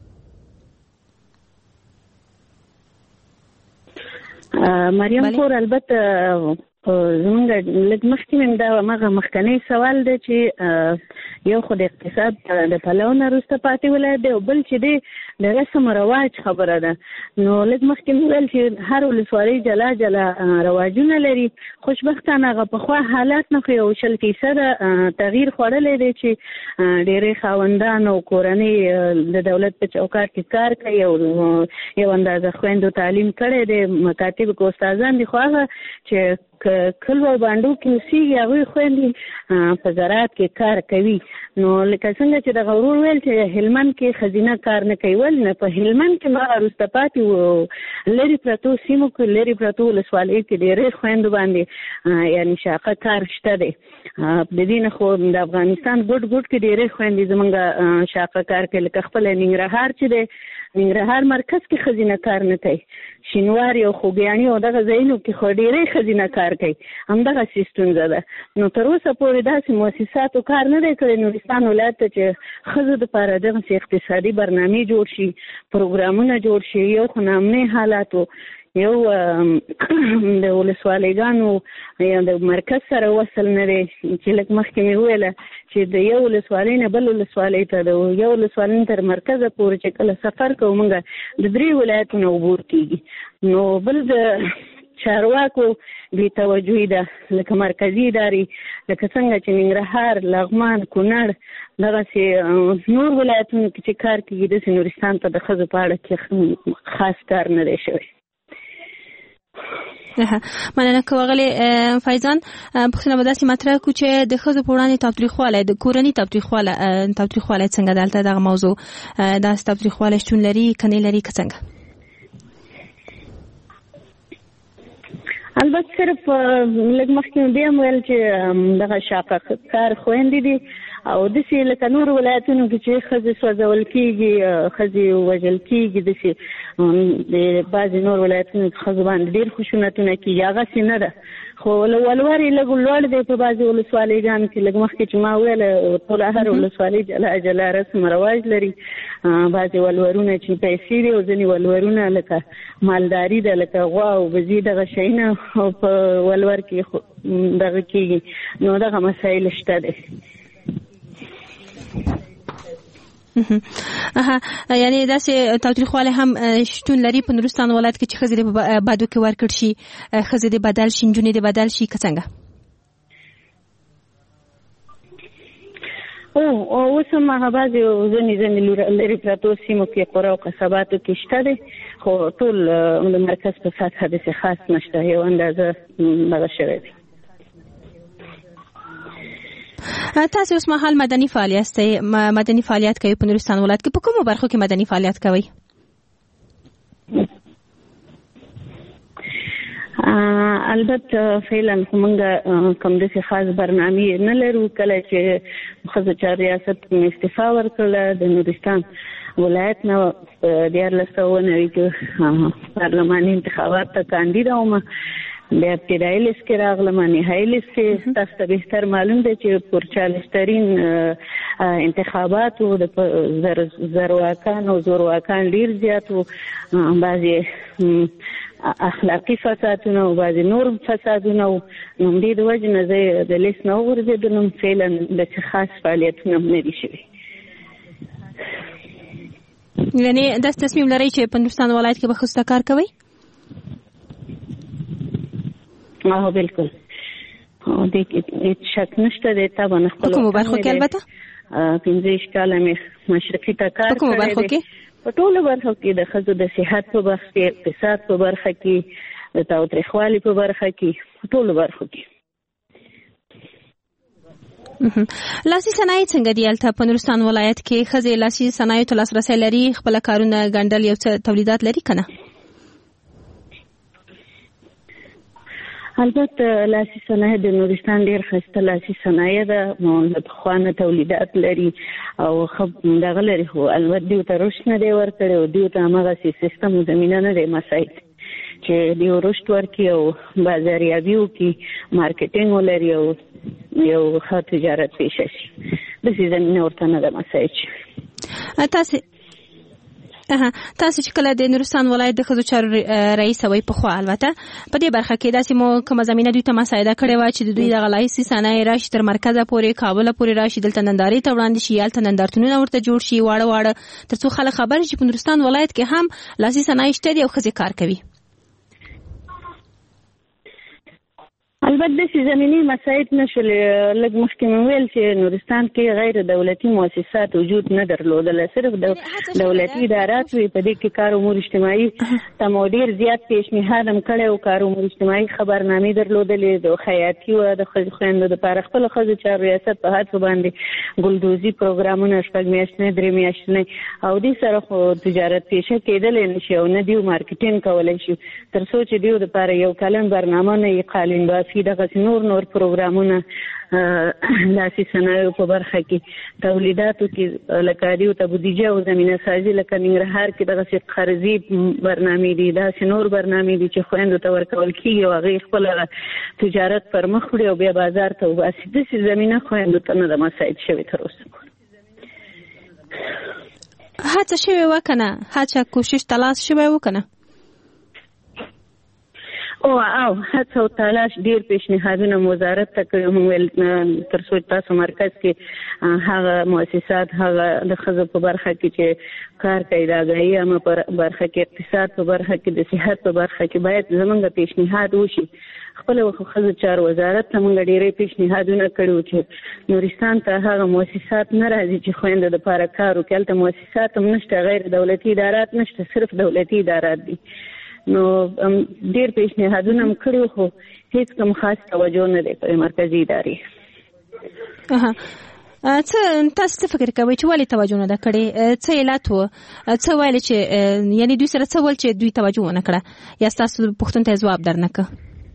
مریم خور البته زمونږ لږ مخکې مې دا هغه مخکنی سوال دی چې یو خو د اقتصاد د پلوه نه وروسته پاتې ولایت دی او بل چې دی د رسم رواج خبره ده. نو لږ مخکې مې ویل چې هر ولسوالۍ جلا جلا رواجونه لري. خوشبختانه هغه پخوا حالات نه خو یو شل فیصده تغییر خوړلی دی چې ډېری خاوندان او کورنۍ د دولت په چوکاټ کې کار کوي او یو اندازه خویندو تعلیم کړی دی مکاتب کې استادان دي خو هغه چې کلو باندو کې اوسېږي هغوی خویندې په زراعت کې کار کوي. نو لکه څنګه چې دغه ورور ویل چې هلمند کې ښځینه کار نه کوي ولې نه په هلمند کې ما وروسته پاتې و لرې پرتو سیمو کې لرې پرتو ولسوالیو کې ډېرې خویندو باندې یعنې شاقه کار شته دی. د دې نه خو د افغانستان ګوټ ګوټ کې ډېرې خویندې زمونږ شاقه کار کوي لکه خپله ننګرهار چې دی ننګرهار مرکز کې ښځینه کار نه کوي شینواري او خوږیاڼي او دغه ځایونو کې خو ډېرې ښځینه کار کوي همدغسې ستونزه ده. نو تر اوسه پورې داسې مؤسساتو کار نه دی کړی نورستان ولایت ته چې ښځو دپاره دغسې اقتصادي برنامې جوړ شي پروګرامونه جوړ شي. یو خو نامنې حالاتو یو د ولسوالیګانو یا د مرکز سره وصل نه دی چې لږ مخکې مې وویله چې د یو ولسوالۍ نه بل ولسوالۍ ته د یو ولسوالۍ تر مرکزه پورې چې کله سفر کوو موږ د درې ولایتونو عبور کېږي. نو بل د چارواکو بې توجهي ده لکه مرکزي ادارې لکه څنګه چې ننګرهار لغمان کونړ دغسې نور ولایتونو کې چې کار کېږي داسې نورستان ته د ښځو په اړه کې خاص کار نه دی شوی. مننه کوو غلې فیضان. پوښتنه به داسې مطرح کړو چې د ښځو په وړاندې تاوتریخوالی د کورني تاوتریخوالی تاوتریخوالی څنګه دلته دغه موضوع داسې تاوتریخوالی شتون لري که نه لري که څنګه؟ البته صرف لږ مخکې مې بیا هم ویل چې دغه شاقه کار خویندې دي او داسې لکه نور ولایتونو کې چې ښځې سوځول کېږي ښځې وژل کېږي داسې د بعضې نور ولایتونو کې ښځو باندې ډېر خشونتونه کېږي هغسې نه ده. خو ولور یې لږ لوړ دی په بعضې ولسوالیګانو کې لږ مخکې چې ما ویله ټوله هر ولسوالۍ جلا جلا رسم رواج لري. بعضې ولورونه چې پیسې دي او ځینې ولورونه لکه مالداري ده لکه غوا او بزي دغه شیونه په ولور کې دغه کېږي. نو دغه مسایل شته دی. اها یعنی داسې تاوتریخوالی هم شتون لري په نورستان ولایت کې چې ښځې دې په بدو کې ورکړل شي ښځې دې بدل شي نجونې دې بدل شي که څنګه؟ او اوس هم هغه بعضې ځینې ځینې لرې پرتو سیمو کې قرا او قصباتو کې شته دی خو ټول د مرکز په سطحه داسې خاص نشته یو اندازه دغه شوی دی. تاسو اوس مهال مدني فعالیت مدني فعالیت کوي په نورستان ولایت کې په کومو برخو کې مدني فعالیت کوي؟ البته فعلا موږ کوم د خاص برنامه نه لرو. کله چې خزه ریاست استعفا ورکړه د نورستان ولایت نو دیارلس ونه کې پارلماني انتخابات ته کاندید وم. د ابتدایي لیست کې راغلم، نهایي لیست کې تاسو ته بهتر معلوم دی چې پر چالیسترین انتخابات او د زرواکان او زورواکان ډیر زیات او بعضي اخلاقی فسادونه او بعضي نور فسادونه او د دې وجه نه زه د لیست نه ورزیدم. فعلا د خاص فعالیتونه نه دي شوي. یعنی دا تصمیم لري چې په هندوستان ولایت کې به خصوصا کار کوي؟ اه بالکل. او د هیڅ شک نشته د تابانه خپل کوم برخو کې البته پنځه کاله مې مشرقي ته کار کوم برخو کې په ټولو برخو کې د خزو د صحت په برخه کې، اقتصاد په برخه کې، د تاوتریخوالي په برخه کې، په ټولو برخو کې. لاسي صنایع څنګه دي البته په نورستان ولایت کې؟ خزې لاسي صنایع ته لاسرسي لري؟ خپل کارونه ګڼل یو څه تولیدات لري کنه؟ البته لاسي صنایع د نورستان ډیر ښایسته لاسي صنایع ده، د پخوانه تولیدات لري او خب دغه لري. خو البته دوی ته رشد نه دی ورکړی او دوی ته هماغسې سیستم او زمینه نه دی مساعد چې دوی رشد ورکړي او بازاریابي وکړي، مارکیټینګ ولري او یو ښه تجارت پیشه شي. داسې زمینه ورته نه ده مساعد شي. تاسې اها تاسو چې کله د نورستان ولایت د ښځو چارو رئیس وای په خو البته په دې برخه کې داسې مو کومه زمینه دوی ته مساعده کړې وه چې د دوی دغه لاسي صنایع راشي تر مرکزه پورې، کابل پورې راشي، دلته نندارې ته وړاندې شي، هلته نندارتونونه ورته جوړ شي واړه واړه، تر څو خلک خبر شي چې په نورستان ولایت کې هم لاسي صنایع شته دي او ښځې کار کوي؟ البته د زمینی مساعد نشول. لږ مخکې مې ویل چې نورستان کې غیر دولتي مؤسسات وجود نه درلودل، صرف دولتي ادارات وي. په دې کې کار امور اجتماعي ته مو ډیر زیات پیشنهاد هم کړی او کار امور اجتماعي خبرنامې درلودلې د خیاطي او د خویندو لپاره خپل ښځو چارو ریاست په هڅو باندې ګلدوزي پروګرامونه شپږ میاشتې درې میاشتې او دې سره خو تجارت پیشه کېدلی نه شي او نه دیو مارکیټینګ کولی شي تر څو چې دیو لپاره یو کلن برنامه نه یې قالین بافي دغه نور نور پروګرامونه لاسي صنایعو په برخه کې تولیداتو کې لکه دیو ته بودیجه او زمینه سازي لکه ننګرهار کې دغه قرضي برنامې دي، داسې نور برنامې دي چې خویندو ته ورکول کېږي او هغې خپل تجارت پر مخ وړي او بیا بازار ته وباسي. داسې زمینه خویندو ته نه ده مساعد شوې تر اوسه. هڅه شوې وه که نه؟ هڅه کوشش تلاش شوی و که نه؟ او او هڅه او تلاش ډیر پیشنهادونه وزارت ته کړي هم ویل تر څو تاسو مرکز کې هغه مؤسسات هغه د ښځو په برخه کې چې کار کوي د اګاهي عامه په برخه کې، اقتصاد په برخه کې، د صحت په برخه کې باید زمونږ پیشنهاد وشي. خپل ښځو چارو وزارت ته موږ ډیرې پیشنهادونه کړي چې نورستان ته هغه مؤسسات نه راځي چې خویندو دپاره کار وکړي. هلته مؤسسات هم نشته، غیر دولتي ادارات نشته، صرف دولتي ادارات دي. نو ډیر پیشنهادونه هم کړي خو هیڅ کوم خاص توجه نه دی په مرکزي ادارې. څه تاسو څه فکر کوئ چې ولې توجه نه ده کړې؟ څه علت و؟ څه ویل چې یعنی دوی سره څه ول چې دوی توجه ونه کړه یا ستاسو پوښتنو ته ځواب در نه کړ؟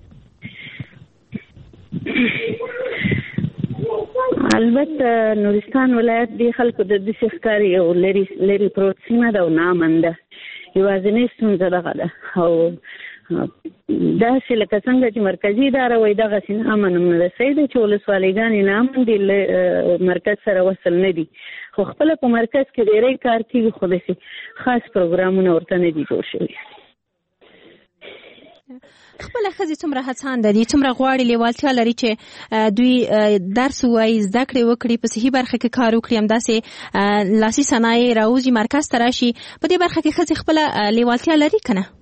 البته نورستان ولایت دی خلکو د داسې ښکاري یو لرې لرې پروت سیمه ده او ناامن ده. یوازینۍ ستونزه دغه ده او داسې لکه څنګه چې مرکزي اداره وایي دغسې نه امن هم نه ده. صحیح ده چې ولسوالۍ نه امن دي، مرکز سره وصل نه دي، خو خپله په مرکز کې ډېری کار کېږي خو داسې خاص پروګرامونه ورته نه دي جوړ شوي. خپل ښځې څومره هڅانده دي، څومره غواړي، لیوالتیا لري چې دوی درس ووایي، زده کړې وکړي، په صحي برخه کې کار وکړي، همداسې لاسي صنایع راوځي مرکز ته راشي. په دې برخه کې ښځې خپله لیوالتیا لري که نه؟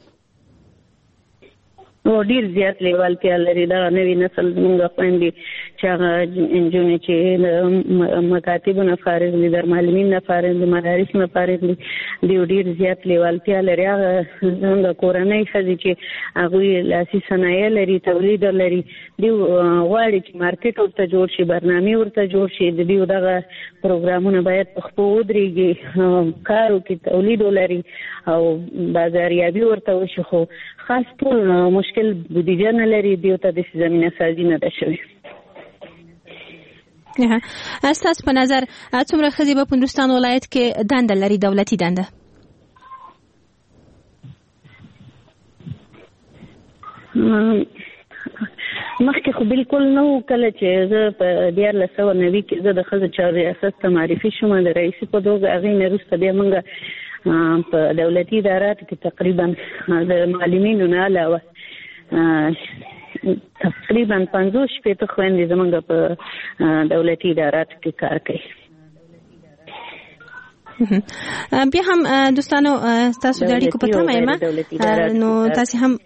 او ډیر زیات لیوالتیا لري. دا نوی نسل موږ خويندې چې هغه انجونې چې مکاتب نه فارغ دي، د معلمین نه فارغ دي، مدارس نه فارغ دي، دوی ډېر زیات لیوالتیا لري. هغه څنګه کورنۍ ښځې چې هغوی لاسي صنایع لري، تولید لري، دوی غواړي چې مارکیټ ورته جوړ شي، برنامې ورته جوړ شي. د دوی دغه پروګرامونه باید په خپو ودرېږي، کار وکړي، تولید ولري او بازاریابي ورته وشي. خو خاص ټول مشکل بودیجه نه لري، دوی ته د زمینه سازي نه ده شوې. ستاسو په نظر څومره ښځې په نورستان ولایت کې دنده لري، دولتي دنده؟ مخکې خو بالکل نه و. کله چې زه په دیارلس سوه نوي کې زه د ښځو چارو ریاست ته معرفي شوم د رئیسي په توګه، هغې نه وروسته بیا موږ په دولتي اداراتو کې تقریبا د معلمینو نه علاوه تقریبا پنځوس شپېته خویندې زموږ په دولتي اداراتو کې کار کوي. بیا هم دوستانو ستاسو د اړیکو په تمه یم، نو تاسې هم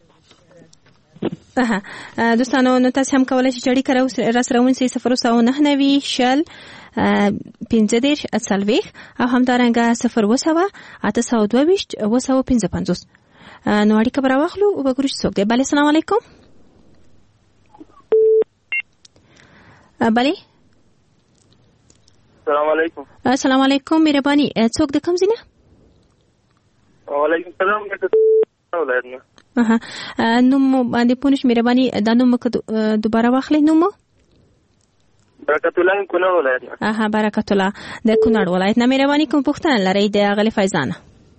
دوستانو نو تاسې هم کولی شئ چې اړیکه راسره ونیسئ صفر سوه نهه نوي شل پنځه دېرش څلوېښت او همدارنګه صفر اووه سوه اته سوه دوه ویشت اووه سوه پنځه پنځوس. نو اړیکه به راواخلو او به ګورو چې څوک دی. بلې السلام علیکم. بلې السلام علیکم. السلام علیکم، مهرباني څوک د کوم ځای نه؟ وعلیکم السلام. اها نوم باندې پونش مهرباني دا نوم دوباره واخلئ. نوم برکت الله کونړ ولایت نه. اها برکت الله د کونړ ولایت نه. مهرباني کوم پوښتنه لرئ د اغلې فیضانه؟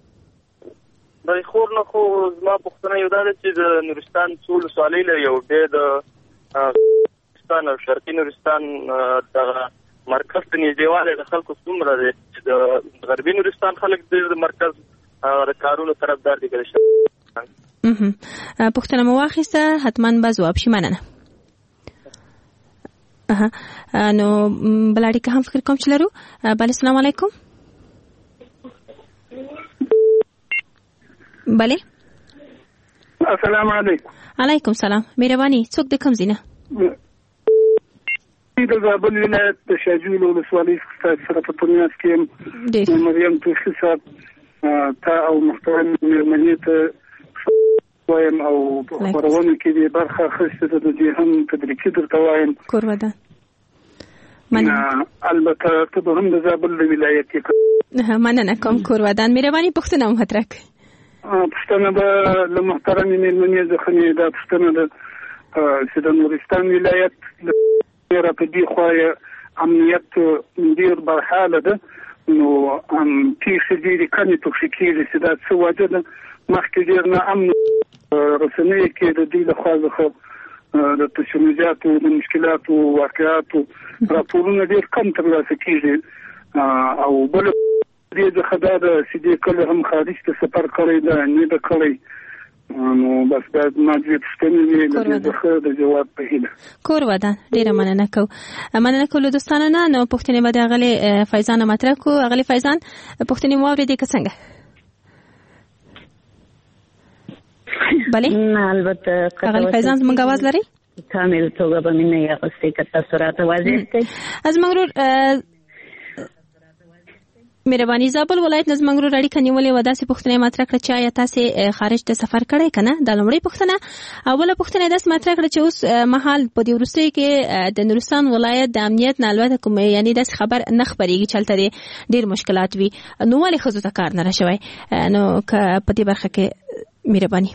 د خور نه خو زما پوښتنه یو دا ده چې د نورستان څو ولسوالۍ لري او بیا د نورستان او شرقي نورستان دغه مرکز ته نږدېوالی د خلکو څومره دی چې د غربي نورستان خلک د مرکز د کارونو طرفدار دي که پوښتنه مو واخیسته، حتما به ځواب شي. مننه. نو بل اړیکه هم فکر کوم چې لرو. بله السلام علیکم. بله السلام علیکم. علیکم سلام. مهرباني څوک د کوم ځای نه؟ د زابل ولایت د شاجویل ولسوالۍ څخه سره په تونس کې مریم توخي صاحب تا او محترم مېرمنې ته وایم او خبرونه کې دې برخه اخیسته د دې هم تدریجي درته وایم. کورودان مننه. البته ته به هم د زابل ولایت کې مننه کوم. کورودان مهرباني پوښتنه مو مطرح کړئ. پوښتنه به له محترمې مېرمنې څخه نه دا پوښتنه ده چې د نورستان ولایت را په دې خوا امنیت ډېر برحاله ده، نو پیښې ډېرې کمې پکښې کېږي چې دا څه وجه ده. مخکې ډېر نا امن رسنیو کې د دوی لخوا څخه د تشنجاتو د مشکلاتو واقعاتو راپورونه ډېر کم ترلاسه کېږي او بله دې څخه دا ده چې دې کله هم خارج ته سفر کړی ده نه ده کړی. نو بس دا ما دې پوښتنې وې د دې څخه د جواب په هیله. کور ودان ډېره مننه کوو. مننه کوو دوستانو نه. نو پوښتنې به د اغلې فیضان مطرح کوو. اغلې فیضان پوښتنې مو واورېدې که څنګه؟ بله نه البته اغلې فیضان زموږ اواز لرئ؟ کامل توګه به مې نه یاغستې که تاسو راته واضح کړئ. زموږ ورور مهرباني زابل ولایت نه زموږ ورور اړیکه نیولې وه، داسې پوښتنه یې مطرح کړه چې آیا تاسې خارج ته سفر کړی که نه؟ دا لومړۍ پوښتنه. اوله پوښتنه یې داسې مطرح کړه چې اوس مهال په دې وروستیو کې د نورستان ولایت د امنیت نه البته کوم یعنې داسې خبر نه خپرېږي چې هلته ډېر مشکلات وي، نو ولې ښځو ته کار نه راشوی؟ نو که په دې برخه کې مهرباني.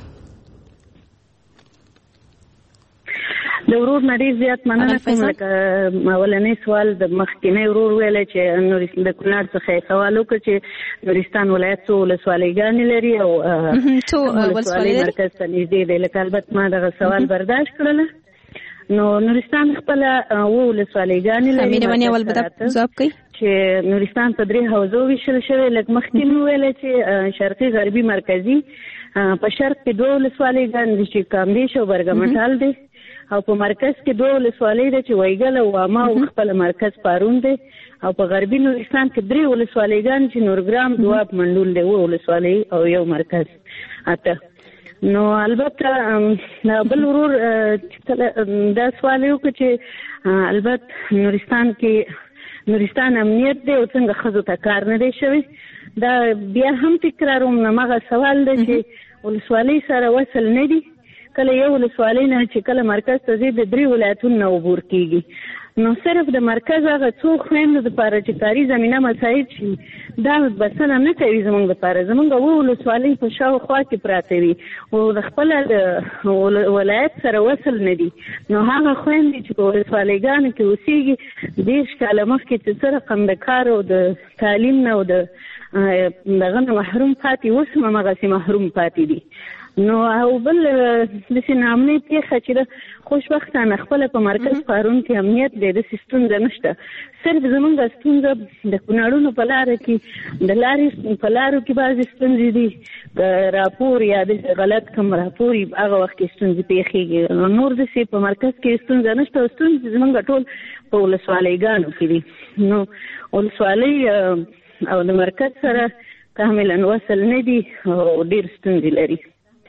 د ورور نه ډېر زیات مننه کوم. لکه اولنی سوال د مخکینی ورور ویلی چې د کونړ څخه یې سوال وکړ چې نورستان ولایت څو ولسوالیګانې لري او ولسوالۍ مرکز ته نږدې دی. لکه البته ما دغه سوال برداشت کړله. نو نورستان خپله اووه ولسوالیګانې لري چې نورستان په درې حوزو ویشل شوی. لکه مخکې مې ویلی چې شرقي غربي مرکزي په شرق کې دوه ولسوالیګانې دي چې کامدیش او برګمټال دی، او په مرکز کې دوه ولسوالۍ ده چې وایګل او واما او خپل مرکز پارون دی، او په غربي نورستان کې درې ولسوالیګانې چې نورګرام، دواب، منډول دی، اووه ولسوالۍ او یو مرکز اته. نو البته بل ورور دا سوال یو چې البته نورستان کې نورستان امنیت دی او څنګه ښځو ته کار نه دی شوی. دا بیا هم تکراروم نمغه سوال دی چې ولسوالۍ سره وصل نه دی. کله یو ولسوالۍ نه چې کله مرکز ته ځي د درې ولایتونو نه عبور کیږي. نو صرف د مرکز هغه څو خویندو دپاره چې کاري زمینه مساعد شي دا بسنه نه کوي زموږ دپاره. زموږ اووه ولسوالۍ په شاوخوا کې پراته وي او د خپله د ولایت سره وصل نه دي. نو هغه خویندې چې په ولسوالۍ کې اوسېږي دېرش کاله مخکې چې څه رقم د کار او د تعلیم نه او د دغه نه محروم پاتې، اوس هم همغسې محروم پاتې دي. نو او بل داسې ناامنۍ پېښه چې ده خوشبختانه خپله په مرکز پارون کې امنیت دی، داسې ستونزه نشته. صرف زمونږ ستونزه د کونړونو په لاره کې د لارې په لارو کې بعضې ستونزې دي، راپور یا داسې غلط کم راپور هغه وخت کې ستونزې پېښېږي. نور داسې په مرکز کې ستونزه نشته. ستونزې زمونږ ټول په ولسوالیګانو کې دي. نو ولسوالۍ او د مرکز سره کاملا وصل نه دي او ډېر ستونزې لري.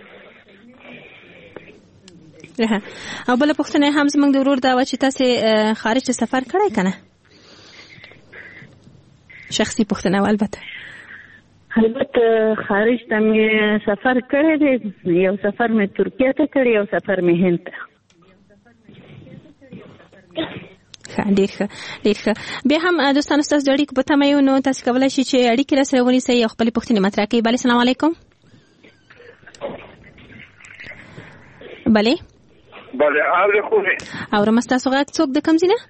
او بل پوښتنه هم زموږ د ورور دا و چې تاسو خارج ته سفر کړی کنه؟ شخصي پوښتنه البته البته خارج ته مې سفر کړی دی. یو سفر مې ترکیه ته کړی، یو سفر مې هند ته. ډېر ښه ډېر ښه. بیا هم دوستانو ستاسو د اړیکو په تمه یو، نو تاسو کولی شئ چې اړیکې راسره ونیسئ او خپلې پوښتنې مطرح کړئ. بله السلام علیکم. بله بله اورې خو اورم. ستاسو غږ څوک د کوم ځای نه؟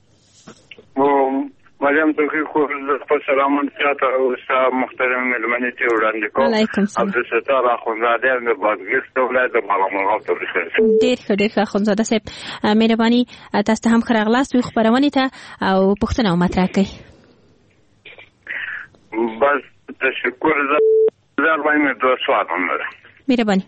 مریم توخی خو خپل سلامونه چاته او ستا محترم مېلمنې ته وړاندې کوم. علیکم سلام. عبدالستار اخندزاده د بادغیس ولایت د باغمرغاب ته ورسېږم. ډېر ښه ډېر ښه اخندزاده صاحب، مهرباني تاسو ته هم ښه راغلاست وي خپرونې ته او پوښتنه مطرح کړئ. بس تشکر. زه وایم دوه سوال هم لرم. مهرباني.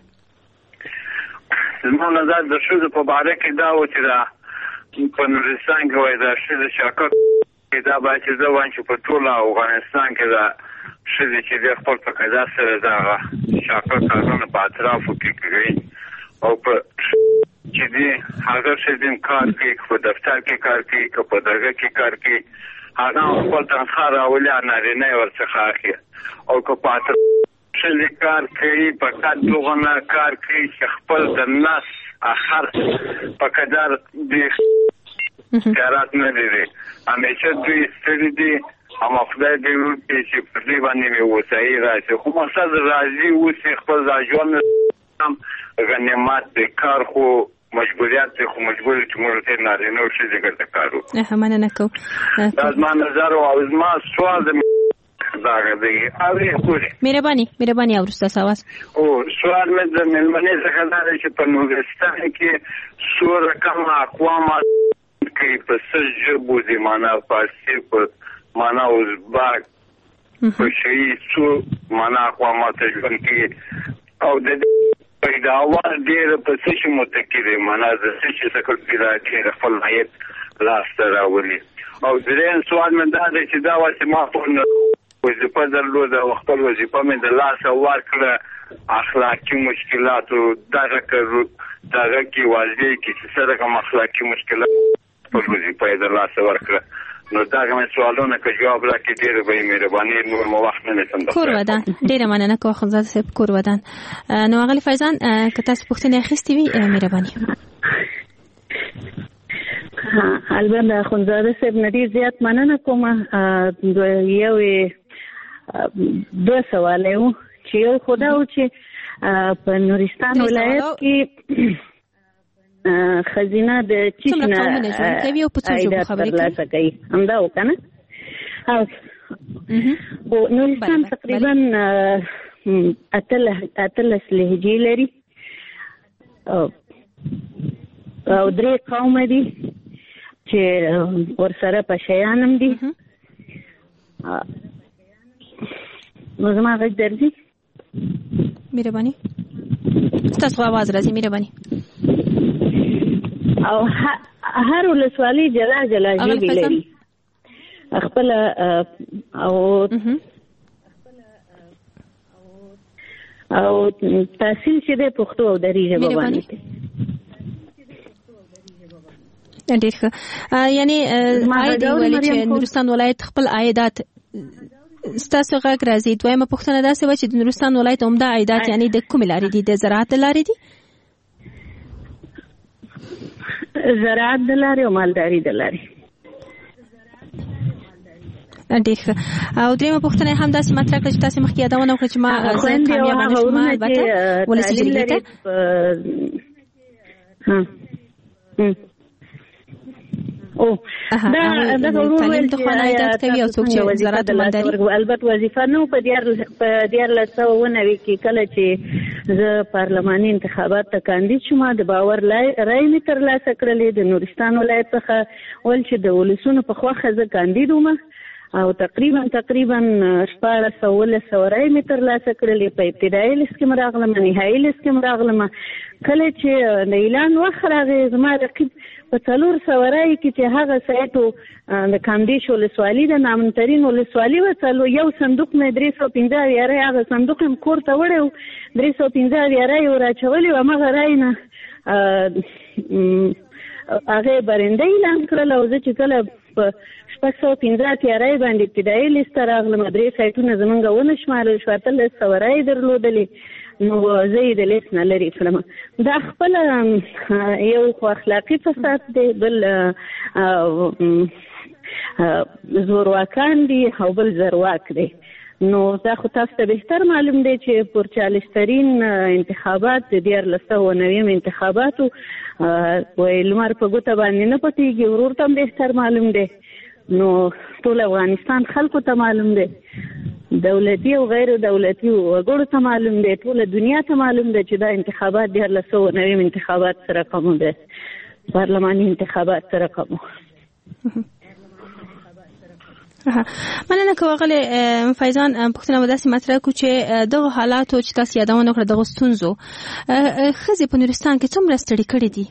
زما نظر د ښځو په باره کې دا و چې دا په نورستان کې وایي دا ښځې شاکر دا باید چې زه وایم چې په ټول افغانستان کې دا ښځې چې دی خپل په قضا سره دغه شاکر کارونه په اطرافو کې کوي او په چې دی هغه ښځې کار کوي، که په دفتر کې کار کوي، که په درګه کې کار کوي، هغه خپل تنخوا راولي نارینه یې ورڅخه اخلي. او که په ښځې کار کوي په کار دغه نه کار کوي چې خپل د نس اخر په قدر د اختیارات نه لري. همیشه دوی ستړي دي، اما خدای دې وکړي چې پر دې باندې مې هوسایي راشي. خو مقصد راضي اوسي، خپل دا ژوند غنیمت دی. کار خو مجبوریت دی، خو مجبور چې موږ ته نارینه او ښځې ګټه کار وکړو. مننه کوم. دا زما نظر او زما سوال دی. مهرباني مهرباني او رستا سواس او سوال مې د مېلمنې څخه دا دی چې په نورستان کې څو رقم اقوام کوي په څه ژبو دي، معنا فارسي، په معنا ازبک، په شیعي څو معنا اقوامات ژوند کوي او د پیداوار ډېره په څه شي متکي دی، معنا د څه شي څخه پیدا کړي خپل عاید لاسته راولي. او درېیم سوال مې دا دی چې دا واسې ما په وظیفه درلوده او خپل وظیفه مې د لاسه ورکړه، اخلاقي مشکلاتو دغه دغه کې واضح کې چې څه رقم اخلاقي مشکلات خپل وظیفه یې د لاسه ورکړه. نو دغه مې سوالونه که جواب راکړي ډېره به یې مهرباني. نور مو وخت نه نیسم. کور ودان. ډېره مننه کوم اخندزاده صاحب. کور ودان. نو اغلې فیضان که تاسو پوښتنې اخیستې وي مهرباني. البته اخندزاده صاحب نه ډېر زیات مننه کوم. یو دوه سوال یو چې یو خدا و چې په نورستان ولایت کې خزینه د چیش نه عایدات ترلاسه کوي، همدا و که نه؟ نورستان تقریبا اتلس لهجې لري او درې قومه دي چې ورسره پشیان هم دي. نو زما غږ درځي؟ مهرباني ستاسو आवाज راځي. مهرباني. او هر ولسوالۍ جلا جلا ژبې لري خپله. او او تحصیل چې د پښتو او دري ژبه باندې ډېر ښه. یعنی عاید ویلي چې نورستان ولایت خپل عایدات ستاسو غږ راځي. دویمه پوښتنه داسې وه چې د نورستان ولایت عمده عایدات یعنی د کومې لارې دي؟ د زراعت لارې دي؟ زراعت د لارې او مالداري د لارې. ډېر ښه. او درېیمه پوښتنه هم داسې مطرح کړه چې تاسې مخکې یادونه وکړه چې ما زه کامیابه نه شوم البته ولسي جرګې ته. او دا د تعلیم د خوانه عادت کوي او څوک چې وزارت مالداري البته وظیفه نو په دیار په دیار لسو ونوي کې کله چې زه پارلماني انتخابات ته کاندید شوم د باور رای می تر لاسه کړلې د نورستان ولایت څخه ول چې د ولسونو په خواخه زه کاندید وم او تقریبا تقریبا شپاړس سوه سوه رای می تر لاسه کړلې. په ابتدایي لیست کې راغلم، نهایي لیست کې راغلم. کله چې د اعلان وخت راغی زما رقیب په څلور سوه رای کې چې هغه سایټو د کامدیش ولسوالي د نامنترین ولسوالي و څلو یو صندوق مې درې سوه پنځه اویا رای هغه صندوق هم کور ته وړی و درې سوه پنځه اویا رای وراچولي و. همغه رای نه هغې برنده اعلان کړل او زه چې کله په شپږ سوه پنځه اتیا رای باندې ابتدایي لیست ته راغلم درې سایټونه زمونږ ونه شمارل شو اتلس سوه رای درلودلې نو زه یې د لیست نه لرې کړم. دا خپله یو خو اخلاقي فساد دی، بل زورواکان دي او بل زرواک دی. نو دا خو تاسو ته بهتر معلوم دی چې پر چالشترین انتخابات د دیارلس سوه نویم انتخاباتو وایي لمر په ګوته باندې نه پټېږي، ورور ته هم بهتر معلوم دی. نو ټول افغانستان خلکو ته معلوم دی، دولتي او غیر دولتي وګړو ته معلوم دی، ټوله دنیا ته معلوم دی چې دا انتخابات دیارلس سوه نویم انتخابات سره رقم دی، پارلماني انتخابات سره رقم. مننه کوم غلې فیضان پښتنه وداسې مطرح کو چې دغه حالاتو چې تاسو یادونه وکړه دغه ستونزو ښځې په نورستان کې څومره ستړي کړي دي؟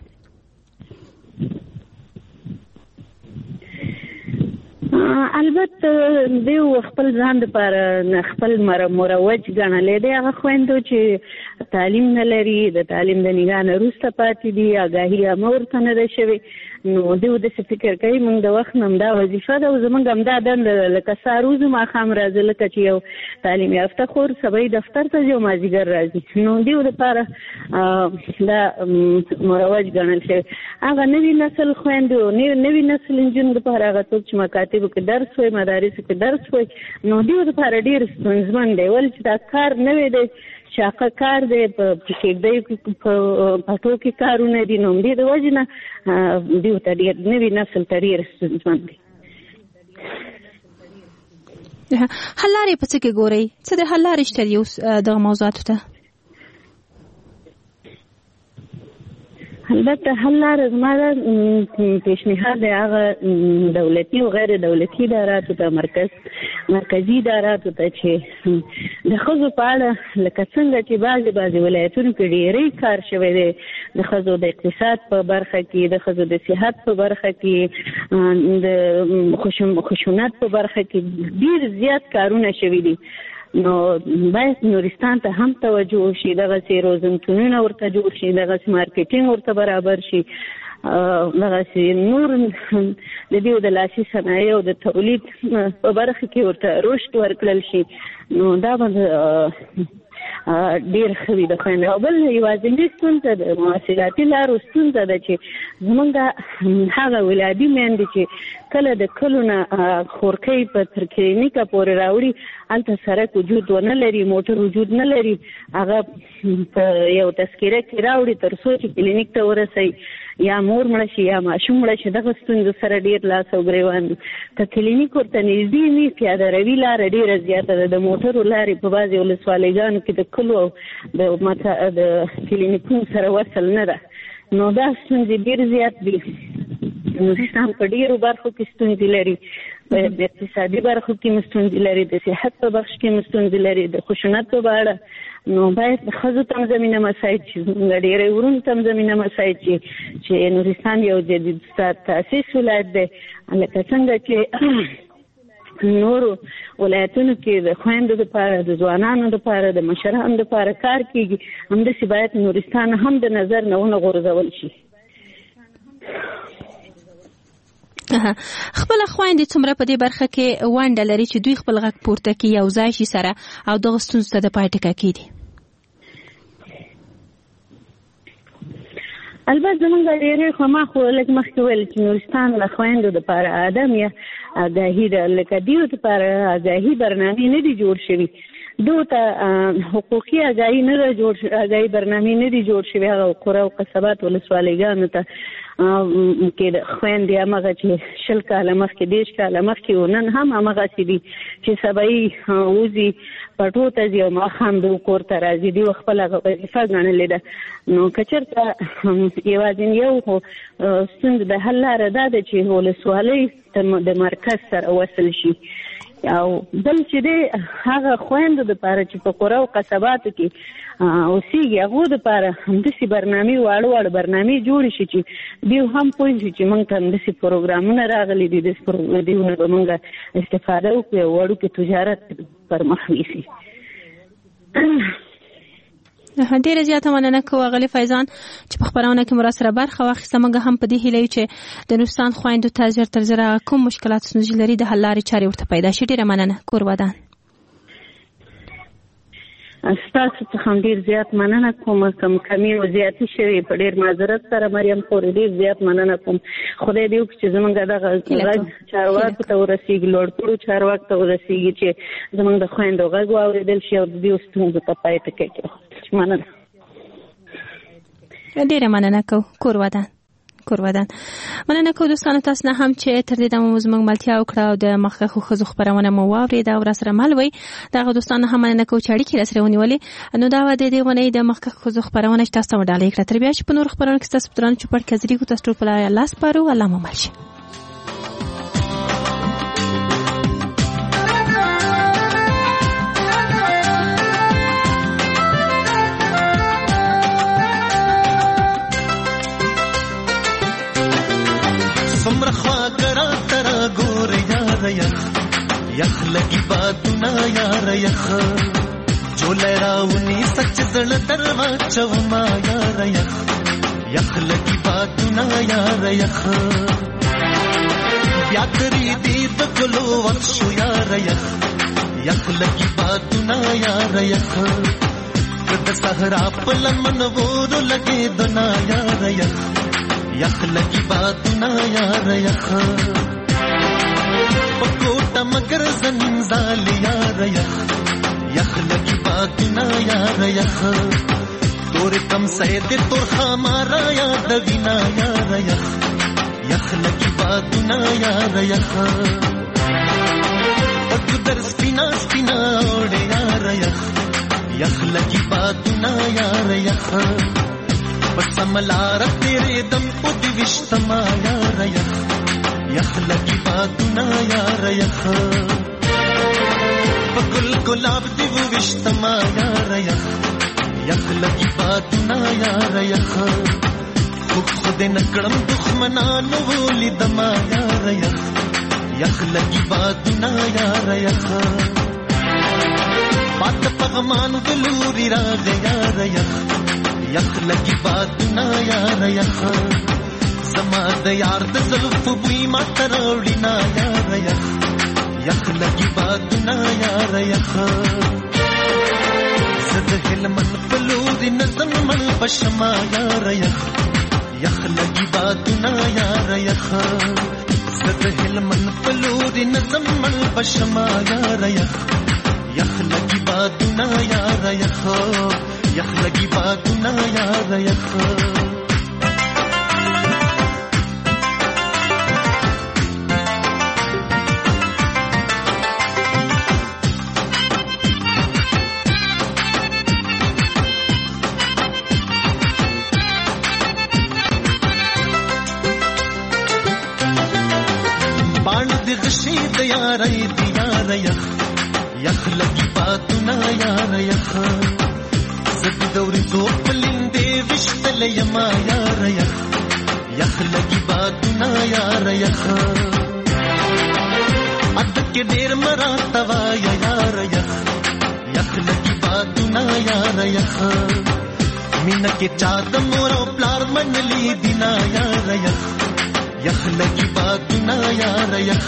البته دیو خپل ځان لپاره خپل مروج ګڼلی دی. هغه خویندو چې تعلیم نه لري، د تعلیم د نګاه نه وروسته پاتې دي، آګاهي هم ورته نه ده شوې، نو دیو داسې فکر کوي موږ د وخت نه همدا وظیفه ده او زموږ همدا دنده ده، لکه سهار وځو ماښام راځو، لکه چې یو تعلیم یافته خور سبا دفتر ته ځي او مازدیګر راځي. نو دیو لپاره دا مروج ګڼل شوی. هغه نوي نسل خویندو نوي نسل نجونو لپاره هغه څوک چې مکاتبو کې درس وایي، مدارسو کې درس وایي، نو دیو لپاره ډېر ستونزمن دی. ولې چې دا کار نوی دی، شاقه کار دی، په کېږدیو کې په پټو کې کارونه دي، نو همدې د وجې نه دیو ته ډېر نوي نسل ته ډېر ستونزمن دی. حل لارې په څه کې ګورئ؟ څه د حل لارې شته دي اوس دغه موضوعاتو ته؟ البته حل لاره زما د پیشنهاد دی هغه دولتي او غیر دولتي اداراتو ته، مرکز مرکزي اداراتو ته چې د ښځو په اړه لکه څنګه چې بعضې بعضې ولایتونو کې ډېری کار شوی دی، د ښځو د اقتصاد په برخه کې، د ښځو د صحت په برخه کې، د خشونت په برخه کې ډېر زیات کارونه شوي دي. نو باید نورستان ته هم توجه وشي، دغسې روزنتونونه ورته جوړ شي، دغسې مارکیټینګ ورته برابر شي، دغسې نور د دې د لاسي صنایعو د تولید په برخه کې ورته رشد ورکړل شي. نو دا به ډېر ښه وي د خویندو. او بل یوازینۍ ستونزه د مواصلاتي لارو ستونزه ده چې زمونږ هغه ولادي میندې چې کله د کلو نه خورکۍ په تر کلینیکه پورې راوړي، هلته سړک وجود ونه لري، موټر وجود نه لري، هغه په یو تذکره کې راوړي تر څو چې کلینیک ته ورسوي، یا مور مړه شي یا ماشوم مړه شي. دغه ستونزو سره ډېر لاس او ګرېوان دي. که کلینیک ورته نږدې وي، پیاده روي لاره ډېره زیاته ده، د موټرو لارې په بعضې ولسوالیګانو کې د کلو او د کلینیکونو سره وصل نه ده. نو دا ستونزې ډېر زیات دي. نورستان په ډېرو برخو کې ستونزې لري، په اقتصادي برخو کې ستونزې لري، د صحت په بخش کې ستونزې لري، د خشونت په اړه. نو باید ښځو ته هم زمینه مساعد شي، زموږ ډېری ورونو ته هم زمینه مساعد شي چې نورستان یو جدید تاسیس ولایت دی. لکه څنګه چې نورو ولایتونو کې د خويندو لپاره د ځوانانو لپاره د مشرانو لپاره کار کیږي همداسې باید نورستان هم د نظر نه ونه غورځول شي. خپل خويندې څومره په دې برخه کې ونډه لري چې دوی خپل غږ پورته کړي یو ځای شي سره او دغه ستونزو ته د پای ټکی کړي؟ البته زمونږ ډېرې خو ما خو لږ مخکې ویل چې نورستان د خویندو دپاره ادم یا آګاهي ده، لکه دیو دپاره آګاهي برنامې نه دي جوړ شوي، دو ته حقوقي آګاهي نه ده جوړ آګاهي برنامې نه دي جوړ شوي. هغه قرى او قصبات ولسوالیګانو ته کې د خویندې همغه چې شل کاله مخکې دېرش کاله مخکې و نن هم همغسې دي چې سبایي وځي پټو ته ځي او ماښام د کور ته راځي، دوی خپله وظیفه ګڼلې ده. نو که چېرته یوازې یو خو ستونزه د حل لاره دا ده چې ولسوالۍ د مرکز سره وصل شي، او بل چې دی هغه خویندو دپاره چې په قرى او قصباتو کې اوسېږي هغو دپاره همداسې برنامې واړه واړه برنامې جوړې شي چې دوی هم پوه شي چې موږ ته همداسې پروګرامونه راغلي دي، داسې دوی به موږ استفاده وکړو او وړوکی تجارت پر مخ یوسي. ډیره زیاته مننه کوو اغلې فیضان چې په خپرونه کې مو راسره برخه واخیسته. موږ هم په دې هیله یو چې د نورستان خویندو ته ژر تر ژره کوم مشکلات ستونزې لري د حل لارې چارې ورته پیدا شي. ډیره مننه کورودان. ستاسو څخه ډېر زیات مننه کوم، کم کمی او زیاتې شوې په ډېر معذرت سره مریم خورې ډېر زیات مننه کوم. خدای دې وکړي چې زموږ دغه غږ چارواکو ته ورسېږي، لوړپوړو چارواکو ته ورسېږي چې زموږ د خویندو غږ واورېدل شي او د دې ستونزو ته پای ټکی کړي. مننه. ډېره مننه کوو کورودان. کورودان مننه کوو دوستانو تاسو نه هم چې تر دې دمه زموږ ملتیا وکړه او د مخکښو ښځو خپرونه مو واورېده او راسره مل وئ. دغه دوستانو هم مننه کوو چې اړیکې راسره ونیولې. نو دا وه د دې اونۍ د مخکښو ښځو خپرونه چې تاسو ته مو ډالۍ کړه. تر بیا چې په نورو خپرونو کې ستاسو په درانه چوپړ کې حاضرېږو، تاسو ټول په الله سپارو. الله مو مل شي. سمر خوا کرا ترا گور یار یخ یخ لگی باتنا یار یخ جو لراونی سچ زل دروا چوما یار یخ یخ لگی باتنا یار یخ بیاتری دید گلو وخشو یار یخ یخ لگی باتنا یار یخ کد سہرا پلمن وور لگے دنا یار یخ یخ لگی باتنا یار یخ پکوٹا مگر زنزال یار یخ یخ لگی باتنا یار یخ تور کم سید تور خامارا یاد وینا یار یخ یخ لگی باتنا یار یخ پکدر سپینا سپینا اوڑے یار یخ یخ لگی باتنا یار یخ سملار تیرے دم پد وشتما یار یخ یخ لگی باتنا یار یخ پگل گلاب دیو وشتما یار یخ یخ لگی باتنا یار یخ خود نکڑم دخمنانو ولی دما یار یخ یخ لگی باتنا یار یخ بات پغمان گلوری راگ یار یخ یخ لگی باتنا یار یخ زما د یار د زلف بوی ما تروړی نا یار یخ یخ لگی باتنا یار یخ زد هلمن پلوری نظم من بشما یار یخ یخ لگی باتنا یار یخ زد هلمن پلوری نظم من بشما یار یخ یخ لگی باتنا یار یخ یخ لگی باتنا یار یخ باند دغشی دیار دیار یخ یخ لگی باتنا یار یخ زد دوری تو پلندے وشتل یما یار یخ یخ لگی باتنا یار یخ حد کې ډېر مراتبه یار یخ یخ لګي بادونه یار یخ مینا کې چا د مور او پلار منلی دینا یار یخ یخ لګي بادونه یار یخ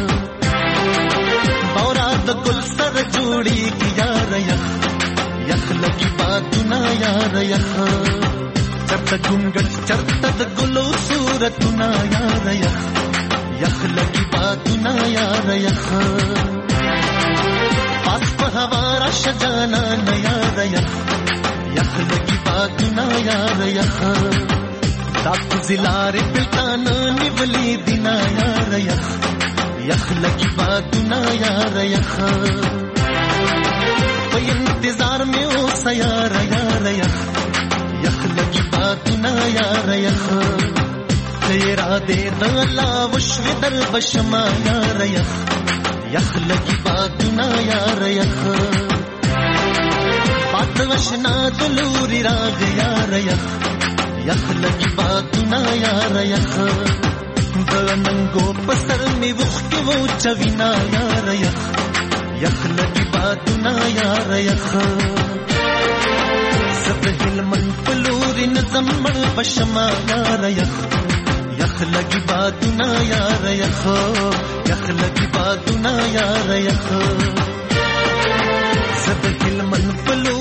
بورا د ګل سر جوړي کی یار یخ یخ لګي بادونه یار یخ چرته ګونګټ چرته د ګلو صورتونه یار یخ یخ لګي بادونه یار یخ پاس په هوا را شجانا یار یخ یخ لګي بادونه یار یخ تاسو زلارې پلتان نیولې دینا یار یخ یخ لګي بادونه یار یخ په انتظار مې اوس یار یار یخ یخ لګي بادونه یار یخ تیرا دې د الله وشو در بشما یار یخ یخ لګي بادونه یار یخ باد وشنا دلوري راغ یار یخ یخ لګي بادونه یار یخ دنګو پسر می وخ کې وو چوینا یار یخ یخ لګي بادونه یار یخ سب هلمن پلوري نظم مړ بشما یار یخ یخ لګي بادونه یار یخ یخ لګي بادونه یار یخ سب هلمن پلوري